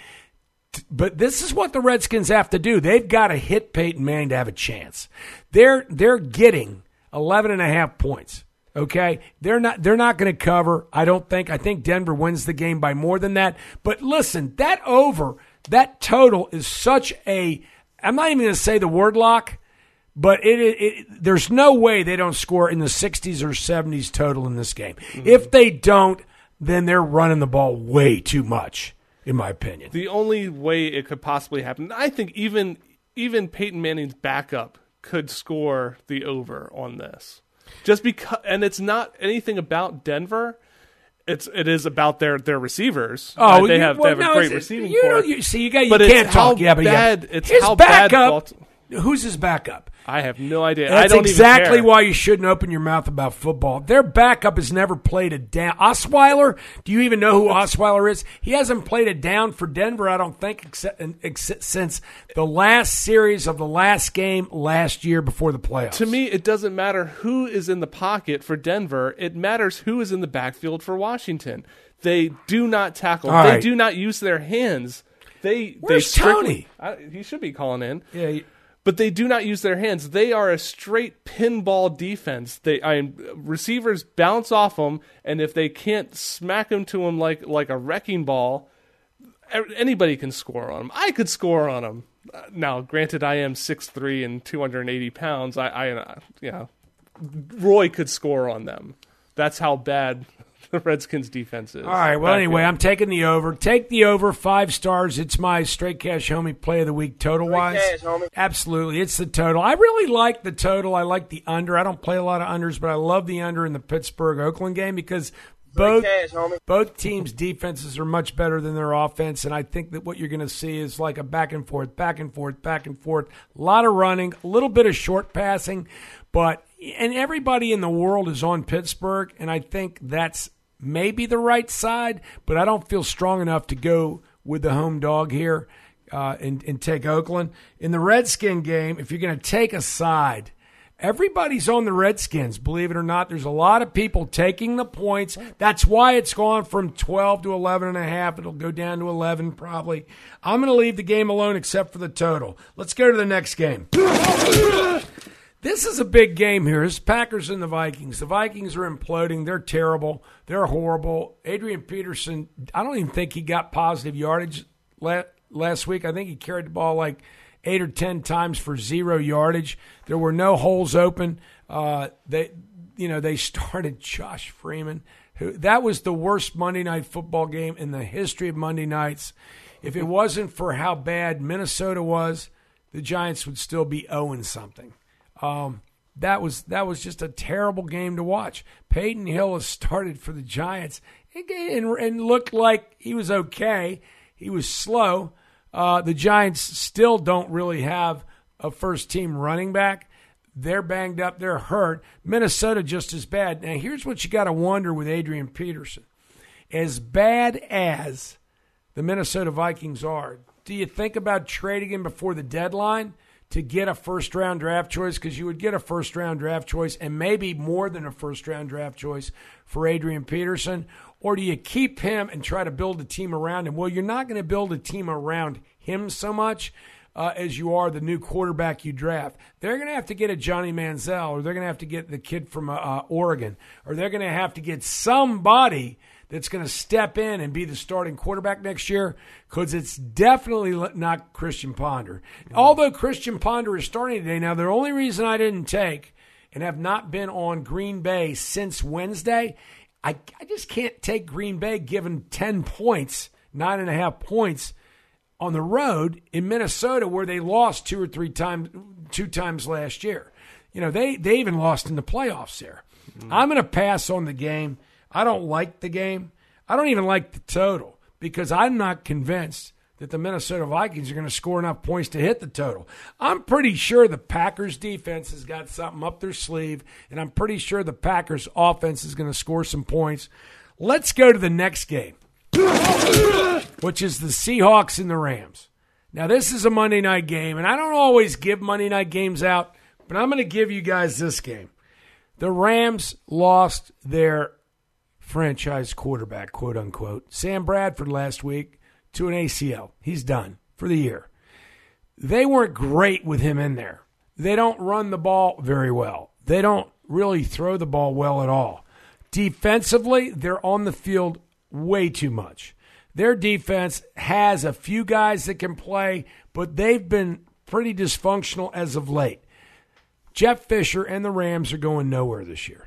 But this is what the Redskins have to do. They've got to hit Peyton Manning to have a chance. They're they're getting eleven and a half points. Okay, they're not they're not going to cover. I don't think. I think Denver wins the game by more than that. But listen, that over, that total is such a. I'm not even going to say the word lock, but it, it, it there's no way they don't score in the sixties or seventies total in this game. Mm-hmm. If they don't, then they're running the ball way too much, in my opinion. The only way it could possibly happen, I think, even even Peyton Manning's backup could score the over on this. Just because, and it's not anything about Denver. It's it is about their, their receivers. Oh, right? they you, have well, they have no, a great receiving you core. Know, you, see, you got you but can't it's talk. How yeah, but bad, yeah. It's his how backup. bad Balt- Who's his backup? I have no idea. That's I don't exactly even care. why you shouldn't open your mouth about football. Their backup has never played a down. Osweiler, do you even know who Osweiler is? He hasn't played a down for Denver, I don't think, except, except since the last series of the last game last year before the playoffs. To me, it doesn't matter who is in the pocket for Denver. It matters who is in the backfield for Washington. They do not tackle. All they right. do not use their hands. They Where's they strictly, Tony? I, he should be calling in. Yeah. He, But they do not use their hands. They are a straight pinball defense. They I, receivers bounce off them, and if they can't smack them to them like like a wrecking ball, anybody can score on them. I could score on them. Now, granted, I am six three and two hundred eighty pounds. I, I uh, you know, Roy could score on them. That's how bad the Redskins defense is. All right, well, anyway, I'm taking the over. Take the over, five stars. It's my straight cash homie play of the week total-wise. Straight cash, homie. Absolutely, it's the total. I really like the total. I like the under. I don't play a lot of unders, but I love the under in the Pittsburgh-Oakland game because both, cash, homie. both teams' defenses are much better than their offense, and I think that what you're going to see is like a back and forth, back and forth, back and forth, a lot of running, a little bit of short passing, but and everybody in the world is on Pittsburgh, and I think that's maybe the right side, but I don't feel strong enough to go with the home dog here uh, and, and take Oakland. In the Redskin game, if you're going to take a side, everybody's on the Redskins, believe it or not. There's a lot of people taking the points. That's why it's gone from twelve to eleven and a half. It'll go down to eleven probably. I'm going to leave the game alone except for the total. Let's go to the next game. This is a big game here. It's Packers and the Vikings. The Vikings are imploding. They're terrible. They're horrible. Adrian Peterson, I don't even think he got positive yardage last week. I think he carried the ball like eight or ten times for zero yardage. There were no holes open. Uh, they, you know, they started Josh Freeman. Who, that was the worst Monday Night Football game in the history of Monday nights. If it wasn't for how bad Minnesota was, the Giants would still be oh and something. Um, that was that was just a terrible game to watch. Peyton Hill has started for the Giants and, and looked like he was okay. He was slow. Uh, the Giants still don't really have a first-team running back. They're banged up. They're hurt. Minnesota just as bad. Now, here's what you got to wonder with Adrian Peterson. As bad as the Minnesota Vikings are, do you think about trading him before the deadline to get a first-round draft choice? Because you would get a first-round draft choice and maybe more than a first-round draft choice for Adrian Peterson. Or do you keep him and try to build a team around him? Well, you're not going to build a team around him so much uh, as you are the new quarterback you draft. They're going to have to get a Johnny Manziel, or they're going to have to get the kid from uh, uh, Oregon, or they're going to have to get somebody that's going to step in and be the starting quarterback next year, because it's definitely not Christian Ponder. Mm-hmm. Although Christian Ponder is starting today. Now, the only reason I didn't take and have not been on Green Bay since Wednesday, I, I just can't take Green Bay given ten points, nine and a half points on the road in Minnesota, where they lost two or three times, two times last year. You know, they, they even lost in the playoffs there. Mm-hmm. I'm going to pass on the game. I don't like the game. I don't even like the total because I'm not convinced that the Minnesota Vikings are going to score enough points to hit the total. I'm pretty sure the Packers defense has got something up their sleeve, and I'm pretty sure the Packers offense is going to score some points. Let's go to the next game, which is the Seahawks and the Rams. Now, this is a Monday night game, and I don't always give Monday night games out, but I'm going to give you guys this game. The Rams lost their franchise quarterback, quote unquote, Sam Bradford last week to an A C L. He's done for the year. They weren't great with him in there. They don't run the ball very well. They don't really throw the ball well at all. Defensively, they're on the field way too much. Their defense has a few guys that can play, but they've been pretty dysfunctional as of late. Jeff Fisher and the Rams are going nowhere this year.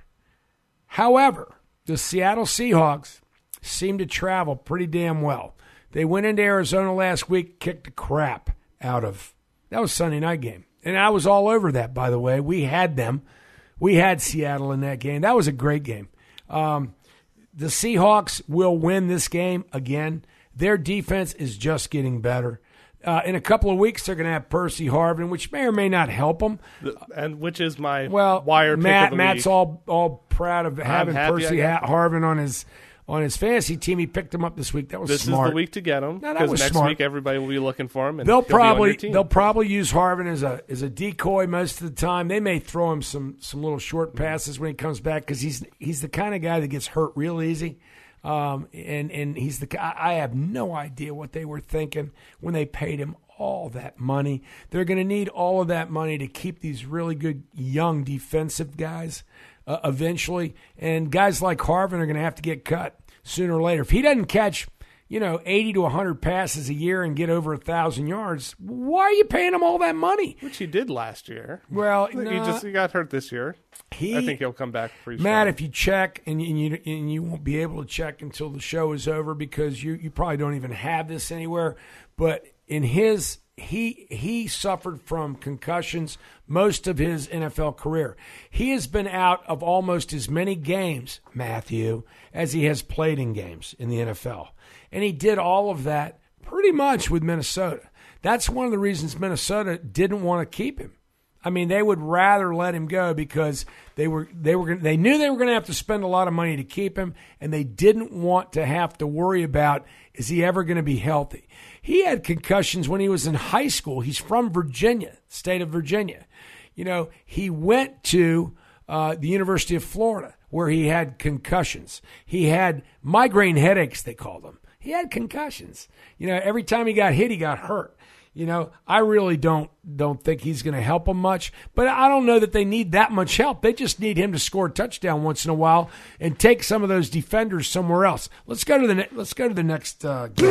However, the Seattle Seahawks seem to travel pretty damn well. They went into Arizona last week, kicked the crap out of. That was a Sunday night game. And I was all over that, by the way. We had them. We had Seattle in that game. That was a great game. Um, the Seahawks will win this game again. Their defense is just getting better. Uh, in a couple of weeks, they're going to have Percy Harvin, which may or may not help them. And which is my well, wire pick Matt, of the Matt's week. all all proud of having happy Percy I got Harvin on his on his fantasy team. He picked him up this week. That was this smart. is the week to get him No, that because was next smart. week everybody will be looking for him. And They'll he'll be on your probably team. they'll probably use Harvin as a as a decoy most of the time. They may throw him some some little short passes when he comes back because he's he's the kind of guy that gets hurt real easy. Um, and and he's the I I have no idea what they were thinking when they paid him all that money. They're going to need all of that money to keep these really good young defensive guys uh, eventually. And guys like Harvin are going to have to get cut sooner or later. If he doesn't catch, you know, eighty to one hundred passes a year and get over one thousand yards, why are you paying him all that money? Which he did last year. Well, he nah, just he got hurt this year. He, I think he'll come back pretty Matt, strong. if you check, and you, and you and you won't be able to check until the show is over because you, you probably don't even have this anywhere, but in his he he suffered from concussions most of his N F L career. He has been out of almost as many games, Matthew, as he has played in games in the N F L. And he did all of that pretty much with Minnesota. That's one of the reasons Minnesota didn't want to keep him. I mean, they would rather let him go because they were they were they knew they were going to have to spend a lot of money to keep him, and they didn't want to have to worry about, is he ever going to be healthy? He had concussions when he was in high school. He's from Virginia, state of Virginia. You know, he went to uh, the University of Florida where he had concussions. He had migraine headaches, they called them. He had concussions. You know, every time he got hit, he got hurt. You know, I really don't don't think he's going to help them much, but I don't know that they need that much help. They just need him to score a touchdown once in a while and take some of those defenders somewhere else. Let's go to the ne- let's go to the next uh, game.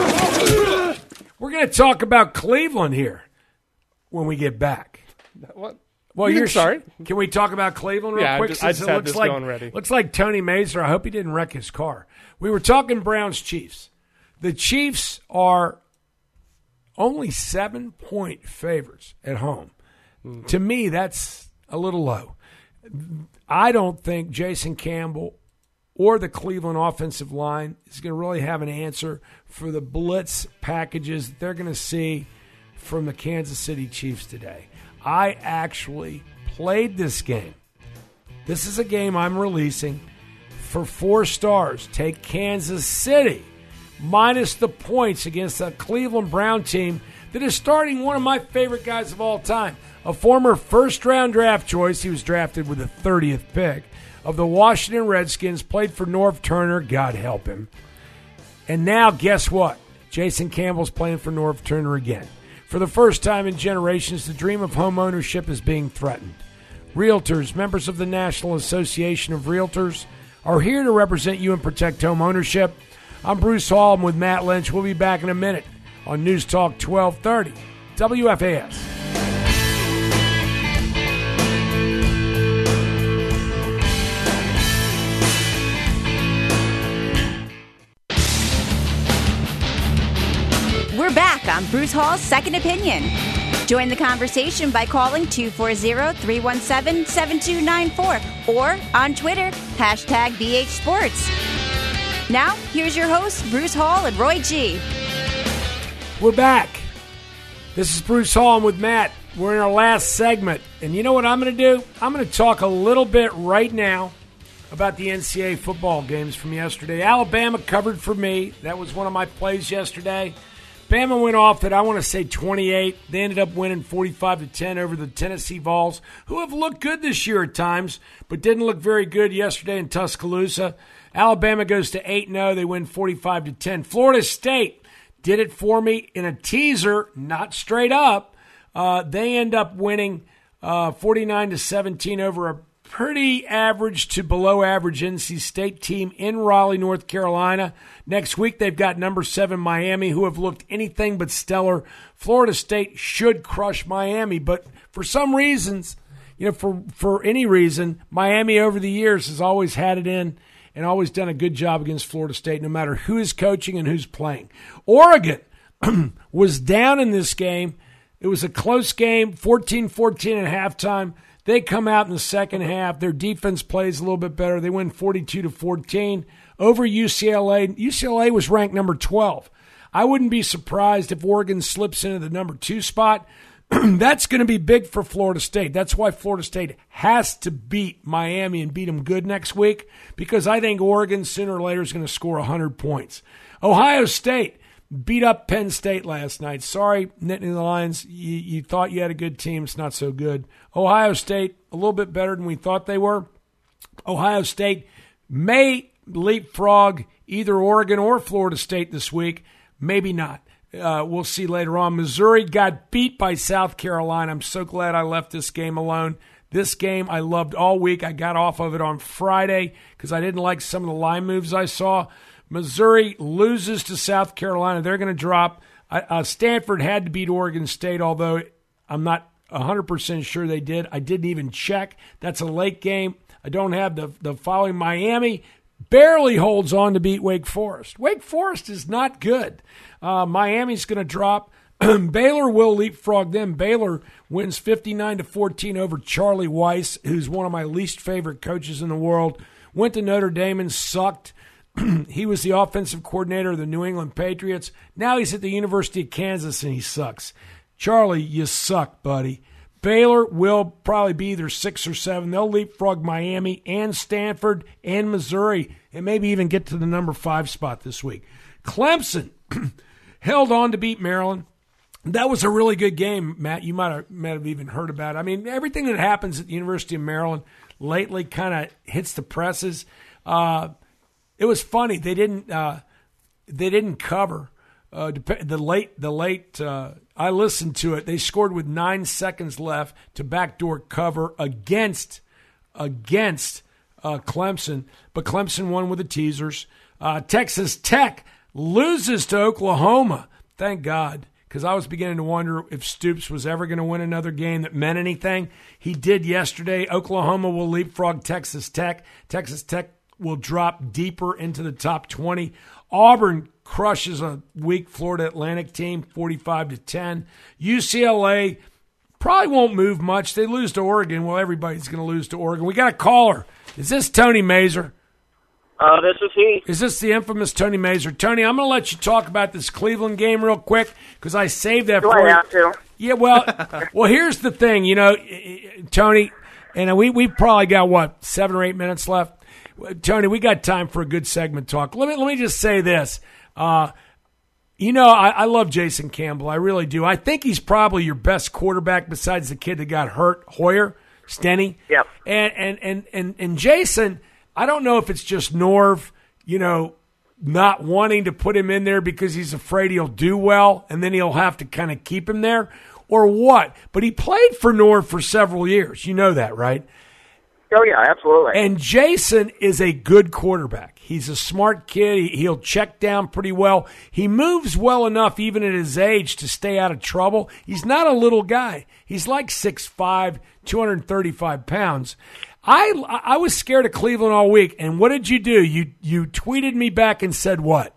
We're going to talk about Cleveland here when we get back. What? Well, you you're sorry. Can we talk about Cleveland real Yeah, I quick? just- I Since just it had looks this like, going ready. Looks like Tony Mazur. I hope he didn't wreck his car. We were talking Browns Chiefs. The Chiefs are only seven-point favorites at home. Mm. To me, that's a little low. I don't think Jason Campbell or the Cleveland offensive line is going to really have an answer for the blitz packages that they're going to see from the Kansas City Chiefs today. I actually played this game. This is a game I'm releasing for four stars. Take Kansas City minus the points against a Cleveland Brown team that is starting one of my favorite guys of all time, a former first-round draft choice. He was drafted with the thirtieth pick of the Washington Redskins, played for Norv Turner, God help him. And now, guess what? Jason Campbell's playing for Norv Turner again. For the first time in generations, the dream of home ownership is being threatened. Realtors, members of the National Association of Realtors, are here to represent you and protect home ownership. I'm Bruce Hall. I'm with Matt Lynch. We'll be back in a minute on News Talk twelve thirty, W F A S. We're back on Bruce Hall's Second Opinion. Join the conversation by calling two four zero, three one seven, seven two nine four or on Twitter, hashtag B H Sports. Now, here's your hosts, Bruce Hall and Roy G. We're back. This is Bruce Hall. I'm with Matt. We're in our last segment. And you know what I'm going to do? I'm going to talk a little bit right now about the N C double A football games from yesterday. Alabama covered for me. That was one of my plays yesterday. Bama went off at, I want to say, twenty-eight. They ended up winning forty-five to ten over the Tennessee Vols, who have looked good this year at times, but didn't look very good yesterday in Tuscaloosa. Alabama goes to eight and oh. They win forty-five to ten. Florida State did it for me in a teaser, not straight up. Uh, they end up winning uh, forty-nine to seventeen over a pretty average to below average N C State team in Raleigh, North Carolina. Next week, they've got number seven Miami, who have looked anything but stellar. Florida State should crush Miami, but for some reasons, you know, for, for any reason, Miami over the years has always had it in and always done a good job against Florida State, no matter who is coaching and who's playing. Oregon was down in this game. It was a close game, fourteen fourteen at halftime. They come out in the second half. Their defense plays a little bit better. They win forty-two to fourteen over U C L A. U C L A was ranked number twelve. I wouldn't be surprised if Oregon slips into the number two spot. That's going to be big for Florida State. That's why Florida State has to beat Miami and beat them good next week, because I think Oregon sooner or later is going to score one hundred points. Ohio State beat up Penn State last night. Sorry, Nittany Lions, you, you thought you had a good team. It's not so good. Ohio State, a little bit better than we thought they were. Ohio State may leapfrog either Oregon or Florida State this week. Maybe not. Uh, we'll see later on. Missouri got beat by South Carolina. I'm so glad I left this game alone. This game I loved all week. I got off of it on Friday because I didn't like some of the line moves I saw. Missouri loses to South Carolina. They're going to drop. Uh, Stanford had to beat Oregon State, although I'm not one hundred percent sure they did. I didn't even check. That's a late game. I don't have the, the following. Miami barely holds on to beat Wake Forest. Wake Forest is not good. Uh, Miami's going to drop. Baylor will leapfrog them. Baylor wins fifty-nine to fourteen over Charlie Weiss, who's one of my least favorite coaches in the world. Went to Notre Dame and sucked. He was the offensive coordinator of the New England Patriots. Now he's at the University of Kansas and he sucks. Charlie, you suck, buddy. Baylor will probably be either six or seven. They'll leapfrog Miami and Stanford and Missouri and maybe even get to the number five spot this week. Clemson held on to beat Maryland. That was a really good game, Matt. You might have, might have even heard about it. I mean, everything that happens at the University of Maryland lately kind of hits the presses. Uh, it was funny. They didn't. Uh, they didn't cover. Uh, the late. The late. Uh, I listened to it. They scored with nine seconds left to backdoor cover against against uh, Clemson, but Clemson won with the teasers. Uh, Texas Tech loses to Oklahoma. Thank God, because I was beginning to wonder if Stoops was ever going to win another game that meant anything. He did yesterday. Oklahoma will leapfrog Texas Tech. Texas Tech will drop deeper into the top twenty. Auburn crushes a weak Florida Atlantic team, forty-five to ten. U C L A probably won't move much. They lose to Oregon. Well, everybody's going to lose to Oregon. We got a caller. Is this Tony Mazer? Uh, this is he. Is this the infamous Tony Mazer? Tony, I'm going to let you talk about this Cleveland game real quick because I saved that Do for I you. have to? Yeah, well, well, here's the thing, you know, Tony, and we we probably got what seven or eight minutes left. Tony, we got time for a good segment talk. Let me let me just say this. Uh, you know, I, I love Jason Campbell. I really do. I think he's probably your best quarterback besides the kid that got hurt, Hoyer, Stenny. Yep. And and and and and Jason, I don't know if it's just Norv, you know, not wanting to put him in there because he's afraid he'll do well and then he'll have to kind of keep him there, or what. But he played for Norv for several years. You know that, right? Oh, yeah, absolutely. And Jason is a good quarterback. He's a smart kid. He'll check down pretty well. He moves well enough, even at his age, to stay out of trouble. He's not a little guy. He's like six five, two hundred thirty-five pounds. I I was scared of Cleveland all week. And what did you do? You you tweeted me back and said what?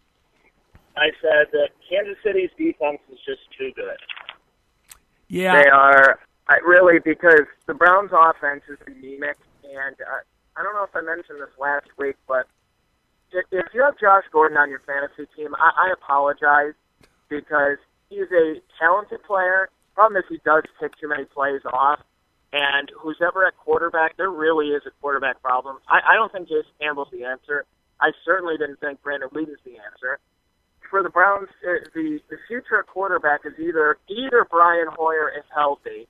I said that Kansas City's defense is just too good. Yeah. They are. I, really, because the Browns' offense is anemic, and uh, I don't know if I mentioned this last week, but if, if you have Josh Gordon on your fantasy team, I, I apologize. because he's a talented player. Problem is he does take too many plays off. And who's ever at quarterback, there really is a quarterback problem. I, I don't think Jason Campbell's the answer. I certainly didn't think Brandon Weeden's the answer. For the Browns, uh, the, the future quarterback is either either Brian Hoyer is healthy,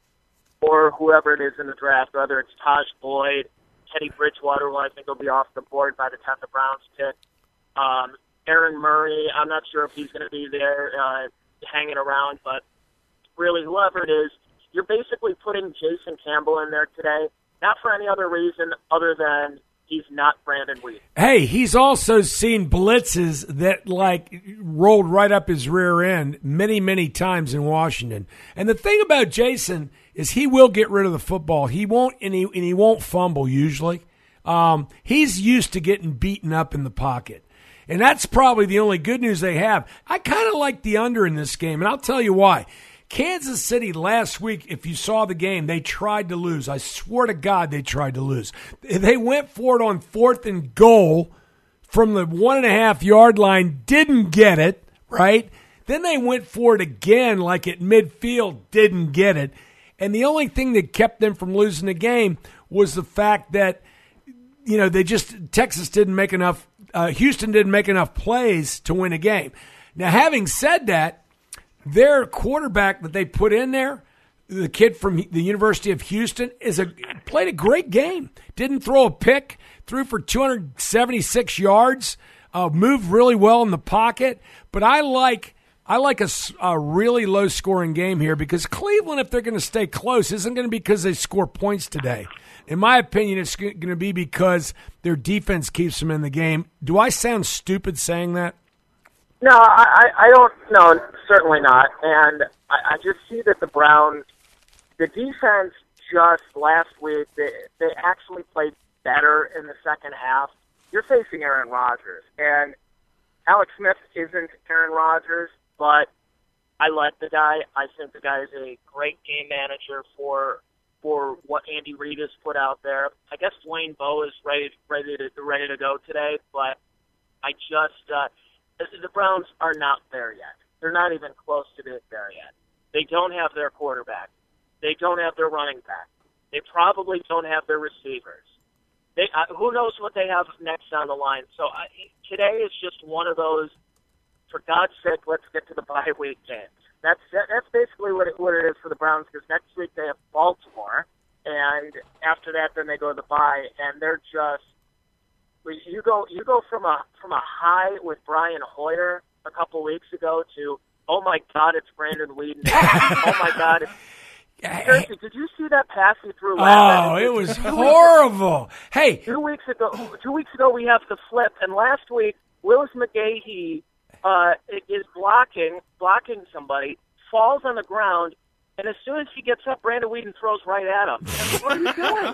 or whoever it is in the draft, whether it's Taj Boyd, Teddy Bridgewater, who I think will be off the board by the time the Browns pick. Um, Aaron Murray, I'm not sure if he's going to be there uh, hanging around, but really whoever it is, you're basically putting Jason Campbell in there today, not for any other reason other than he's not Brandon Weeden. Hey, he's also seen blitzes that, like, rolled right up his rear end many, many times in Washington. And the thing about Jason is he will get rid of the football. He won't, and he, and he won't fumble usually. Um, he's used to getting beaten up in the pocket. And that's probably the only good news they have. I kind of like the under in this game, and I'll tell you why. Kansas City last week, if you saw the game, they tried to lose. I swear to God they tried to lose. They went for it on fourth and goal from the one and a half yard line, didn't get it, right? Then they went for it again, like at midfield, didn't get it. And the only thing that kept them from losing the game was the fact that, you know, they just, Texas didn't make enough, uh, Houston didn't make enough plays to win a game. Now, having said that, their quarterback that they put in there, the kid from the University of Houston, is a played a great game. Didn't throw a pick, threw for two hundred seventy-six yards, uh, moved really well in the pocket. But I like I like a, a really low-scoring game here because Cleveland, if they're going to stay close, isn't going to be because they score points today. In my opinion, it's going to be because their defense keeps them in the game. Do I sound stupid saying that? No, I, I don't. No, certainly not. And I, I just see that the Browns, the defense, just last week they they actually played better in the second half. You're facing Aaron Rodgers, and Alex Smith isn't Aaron Rodgers, but I like the guy. I think the guy is a great game manager for for what Andy Reid has put out there. I guess Dwayne Bowe is ready ready to ready to go today, but I just. Uh, The Browns are not there yet. They're not even close to being there yet. They don't have their quarterback. They don't have their running back. They probably don't have their receivers. They uh, who knows what they have next down the line. So I, today is just one of those, for God's sake, let's get to the bye week games. That's that's basically what it, what it is for the Browns, because next week they have Baltimore, and after that then they go to the bye, and they're just You go, you go from a from a high with Brian Hoyer a couple weeks ago to, oh my God, it's Brandon Weeden. Oh my God, it's, seriously, did you see that pass he threw? Oh, it was horrible. Hey, two weeks ago, two weeks ago we have the flip, and last week Willis McGahee uh, is blocking blocking somebody, falls on the ground, and as soon as he gets up, Brandon Weeden throws right at him. What are you doing?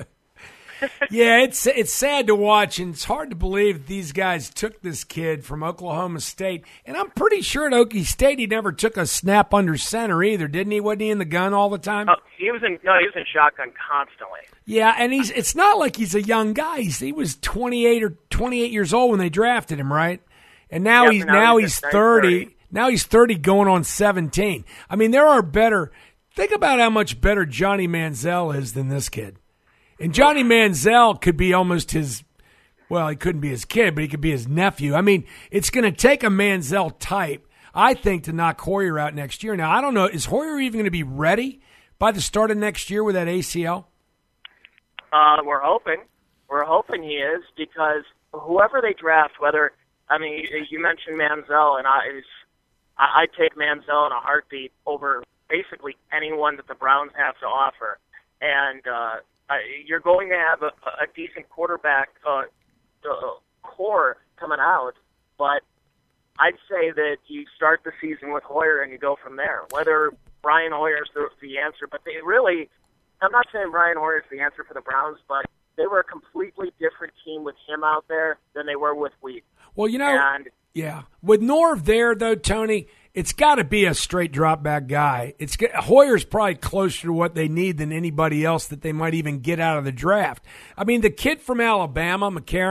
Yeah, it's it's sad to watch, and it's hard to believe these guys took this kid from Oklahoma State. And I'm pretty sure at Okie State he never took a snap under center either, didn't he? Wasn't he in the gun all the time? Oh, he was in no, he was in shotgun constantly. Yeah, and he's it's not like he's a young guy. He's, he was twenty-eight or twenty-eight years old when they drafted him, right? And now yep, he's now, now he's, he's thirty. thirty. Now he's thirty, going on seventeen. I mean, there are better. Think about how much better Johnny Manziel is than this kid. And Johnny Manziel could be almost his, well, he couldn't be his kid, but he could be his nephew. I mean, it's going to take a Manziel type, I think, to knock Hoyer out next year. Now, I don't know, is Hoyer even going to be ready by the start of next year with that A C L? Uh, we're hoping. We're hoping he is, because whoever they draft, whether, I mean, you mentioned Manziel, and I, I take Manziel in a heartbeat over basically anyone that the Browns have to offer. And, uh, Uh, you're going to have a, a decent quarterback uh, uh, core coming out, but I'd say that you start the season with Hoyer and you go from there. Whether Brian Hoyer's the, the answer, but they really, I'm not saying Brian Hoyer's the answer for the Browns, but they were a completely different team with him out there than they were with Weed. Well, you know, and, yeah, with Norv there though, Tony, it's got to be a straight drop back guy. It's Hoyer's probably closer to what they need than anybody else that they might even get out of the draft. I mean, the kid from Alabama, McCarron,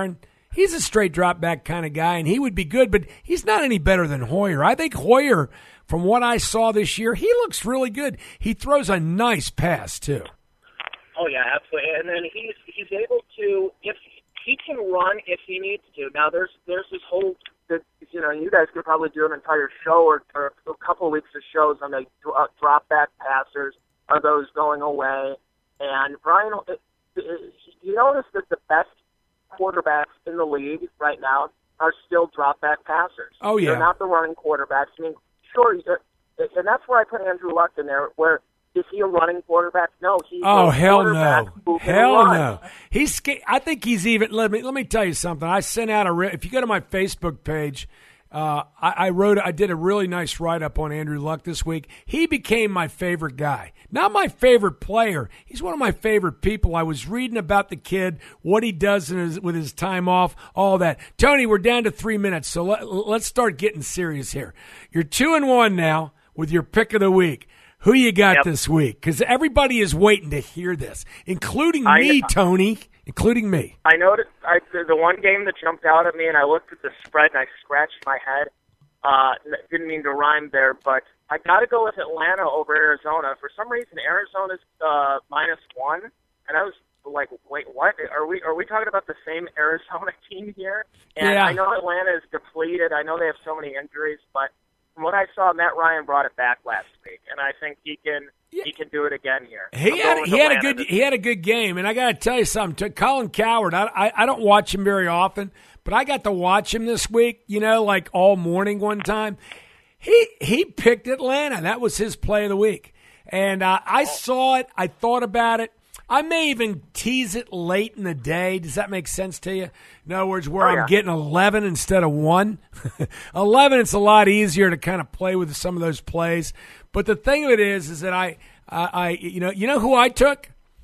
he's a straight drop back kind of guy, and he would be good, but he's not any better than Hoyer. I think Hoyer, from what I saw this year, he looks really good. He throws a nice pass, too. Oh, yeah, absolutely. And then he's he's able to, if he can run if he needs to. Now, there's there's this whole, that, you know, you guys could probably do an entire show or, or a couple of weeks of shows on the uh, drop back passers. Are those going away? And Brian, it, it, you notice that the best quarterbacks in the league right now are still drop back passers. Oh, yeah. They're not the running quarterbacks. I mean, sure, and that's where I put Andrew Luck in there, where is he a running quarterback? No, he's oh a hell quarterback no, who can hell run. no. He's. sca- I think he's even. Let me let me tell you something. I sent out a. Re- if you go to my Facebook page, uh, I, I wrote. I did a really nice write up on Andrew Luck this week. He became my favorite guy. Not my favorite player. He's one of my favorite people. I was reading about the kid, what he does in his, with his time off, all that. Tony, we're down to three minutes, so let, let's start getting serious here. You're two and one now with your pick of the week. Who you got Yep. this week? Because everybody is waiting to hear this, including I- me, Tony, including me. I noticed I, the one game that jumped out at me, and I looked at the spread and I scratched my head. Uh, didn't mean to rhyme there, but I got to go with Atlanta over Arizona. For some reason, Arizona's uh, minus one, and I was like, "Wait, what? Are we are we talking about the same Arizona team here?" And Yeah. I know Atlanta is depleted. I know they have so many injuries, but from what I saw, Matt Ryan brought it back last week, and I think he can Yeah. he can do it again here. He I'm had going with he had a Atlanta good this he had a good game, and I got to tell you something. To Colin Cowherd, I, I I don't watch him very often, but I got to watch him this week. You know, like all morning one time. He he picked Atlanta. That was his play of the week, and uh, I saw it. I thought about it. I may even tease it late in the day. Does that make sense to you? In other words, where Oh, I'm yeah. getting eleven instead of one. eleven, it's a lot easier to kind of play with some of those plays. But the thing of it is, is that I, I, I you know, you know who I took?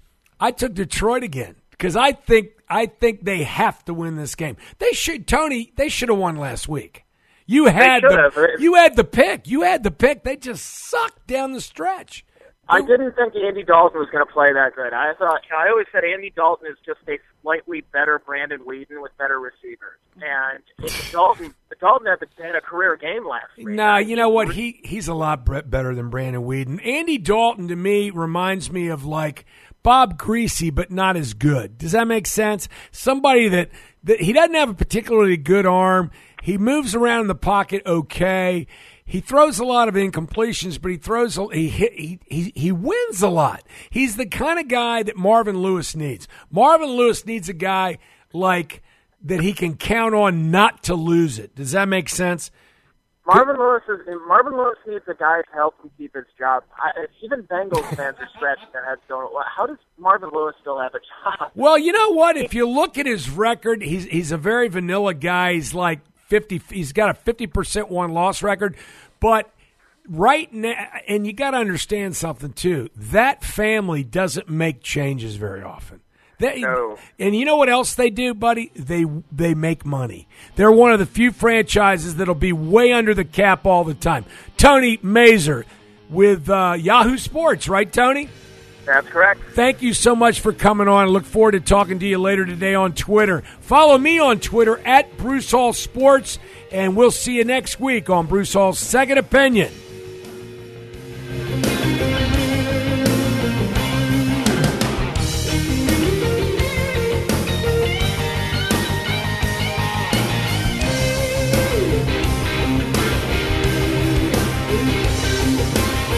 I took Detroit again because I think I think they have to win this game. They should, Tony. They should have won last week. You had should the have. you had the pick. You had the pick. They just sucked down the stretch. I didn't think Andy Dalton was going to play that good. I thought I always said Andy Dalton is just a slightly better Brandon Weeden with better receivers. And Dalton, Dalton had, the, had a career game last week. No, you know what? He he's a lot bre- better than Brandon Weeden. Andy Dalton to me reminds me of like Bob Greasy, but not as good. Does that make sense? Somebody that, that he doesn't have a particularly good arm. He moves around in the pocket okay. He throws a lot of incompletions, but he throws he he he he wins a lot. He's the kind of guy that Marvin Lewis needs. Marvin Lewis needs a guy like that he can count on not to lose it. Does that make sense? Marvin Lewis is Marvin Lewis needs a guy to help him keep his job. I, even Bengals fans are scratching their heads going, well, how does Marvin Lewis still have a job? Well, you know what? If you look at his record, he's he's a very vanilla guy. He's like fifty. He's got a fifty percent one loss record, but right now, and you got to understand something too. That family doesn't make changes very often. They, No. And you know what else they do, buddy? They they make money. They're one of the few franchises that'll be way under the cap all the time. Tony Mazer with uh, Yahoo Sports, right, Tony? That's correct. Thank you so much for coming on. I look forward to talking to you later today on Twitter. Follow me on Twitter at Bruce Hall Sports, and we'll see you next week on Bruce Hall's Second Opinion.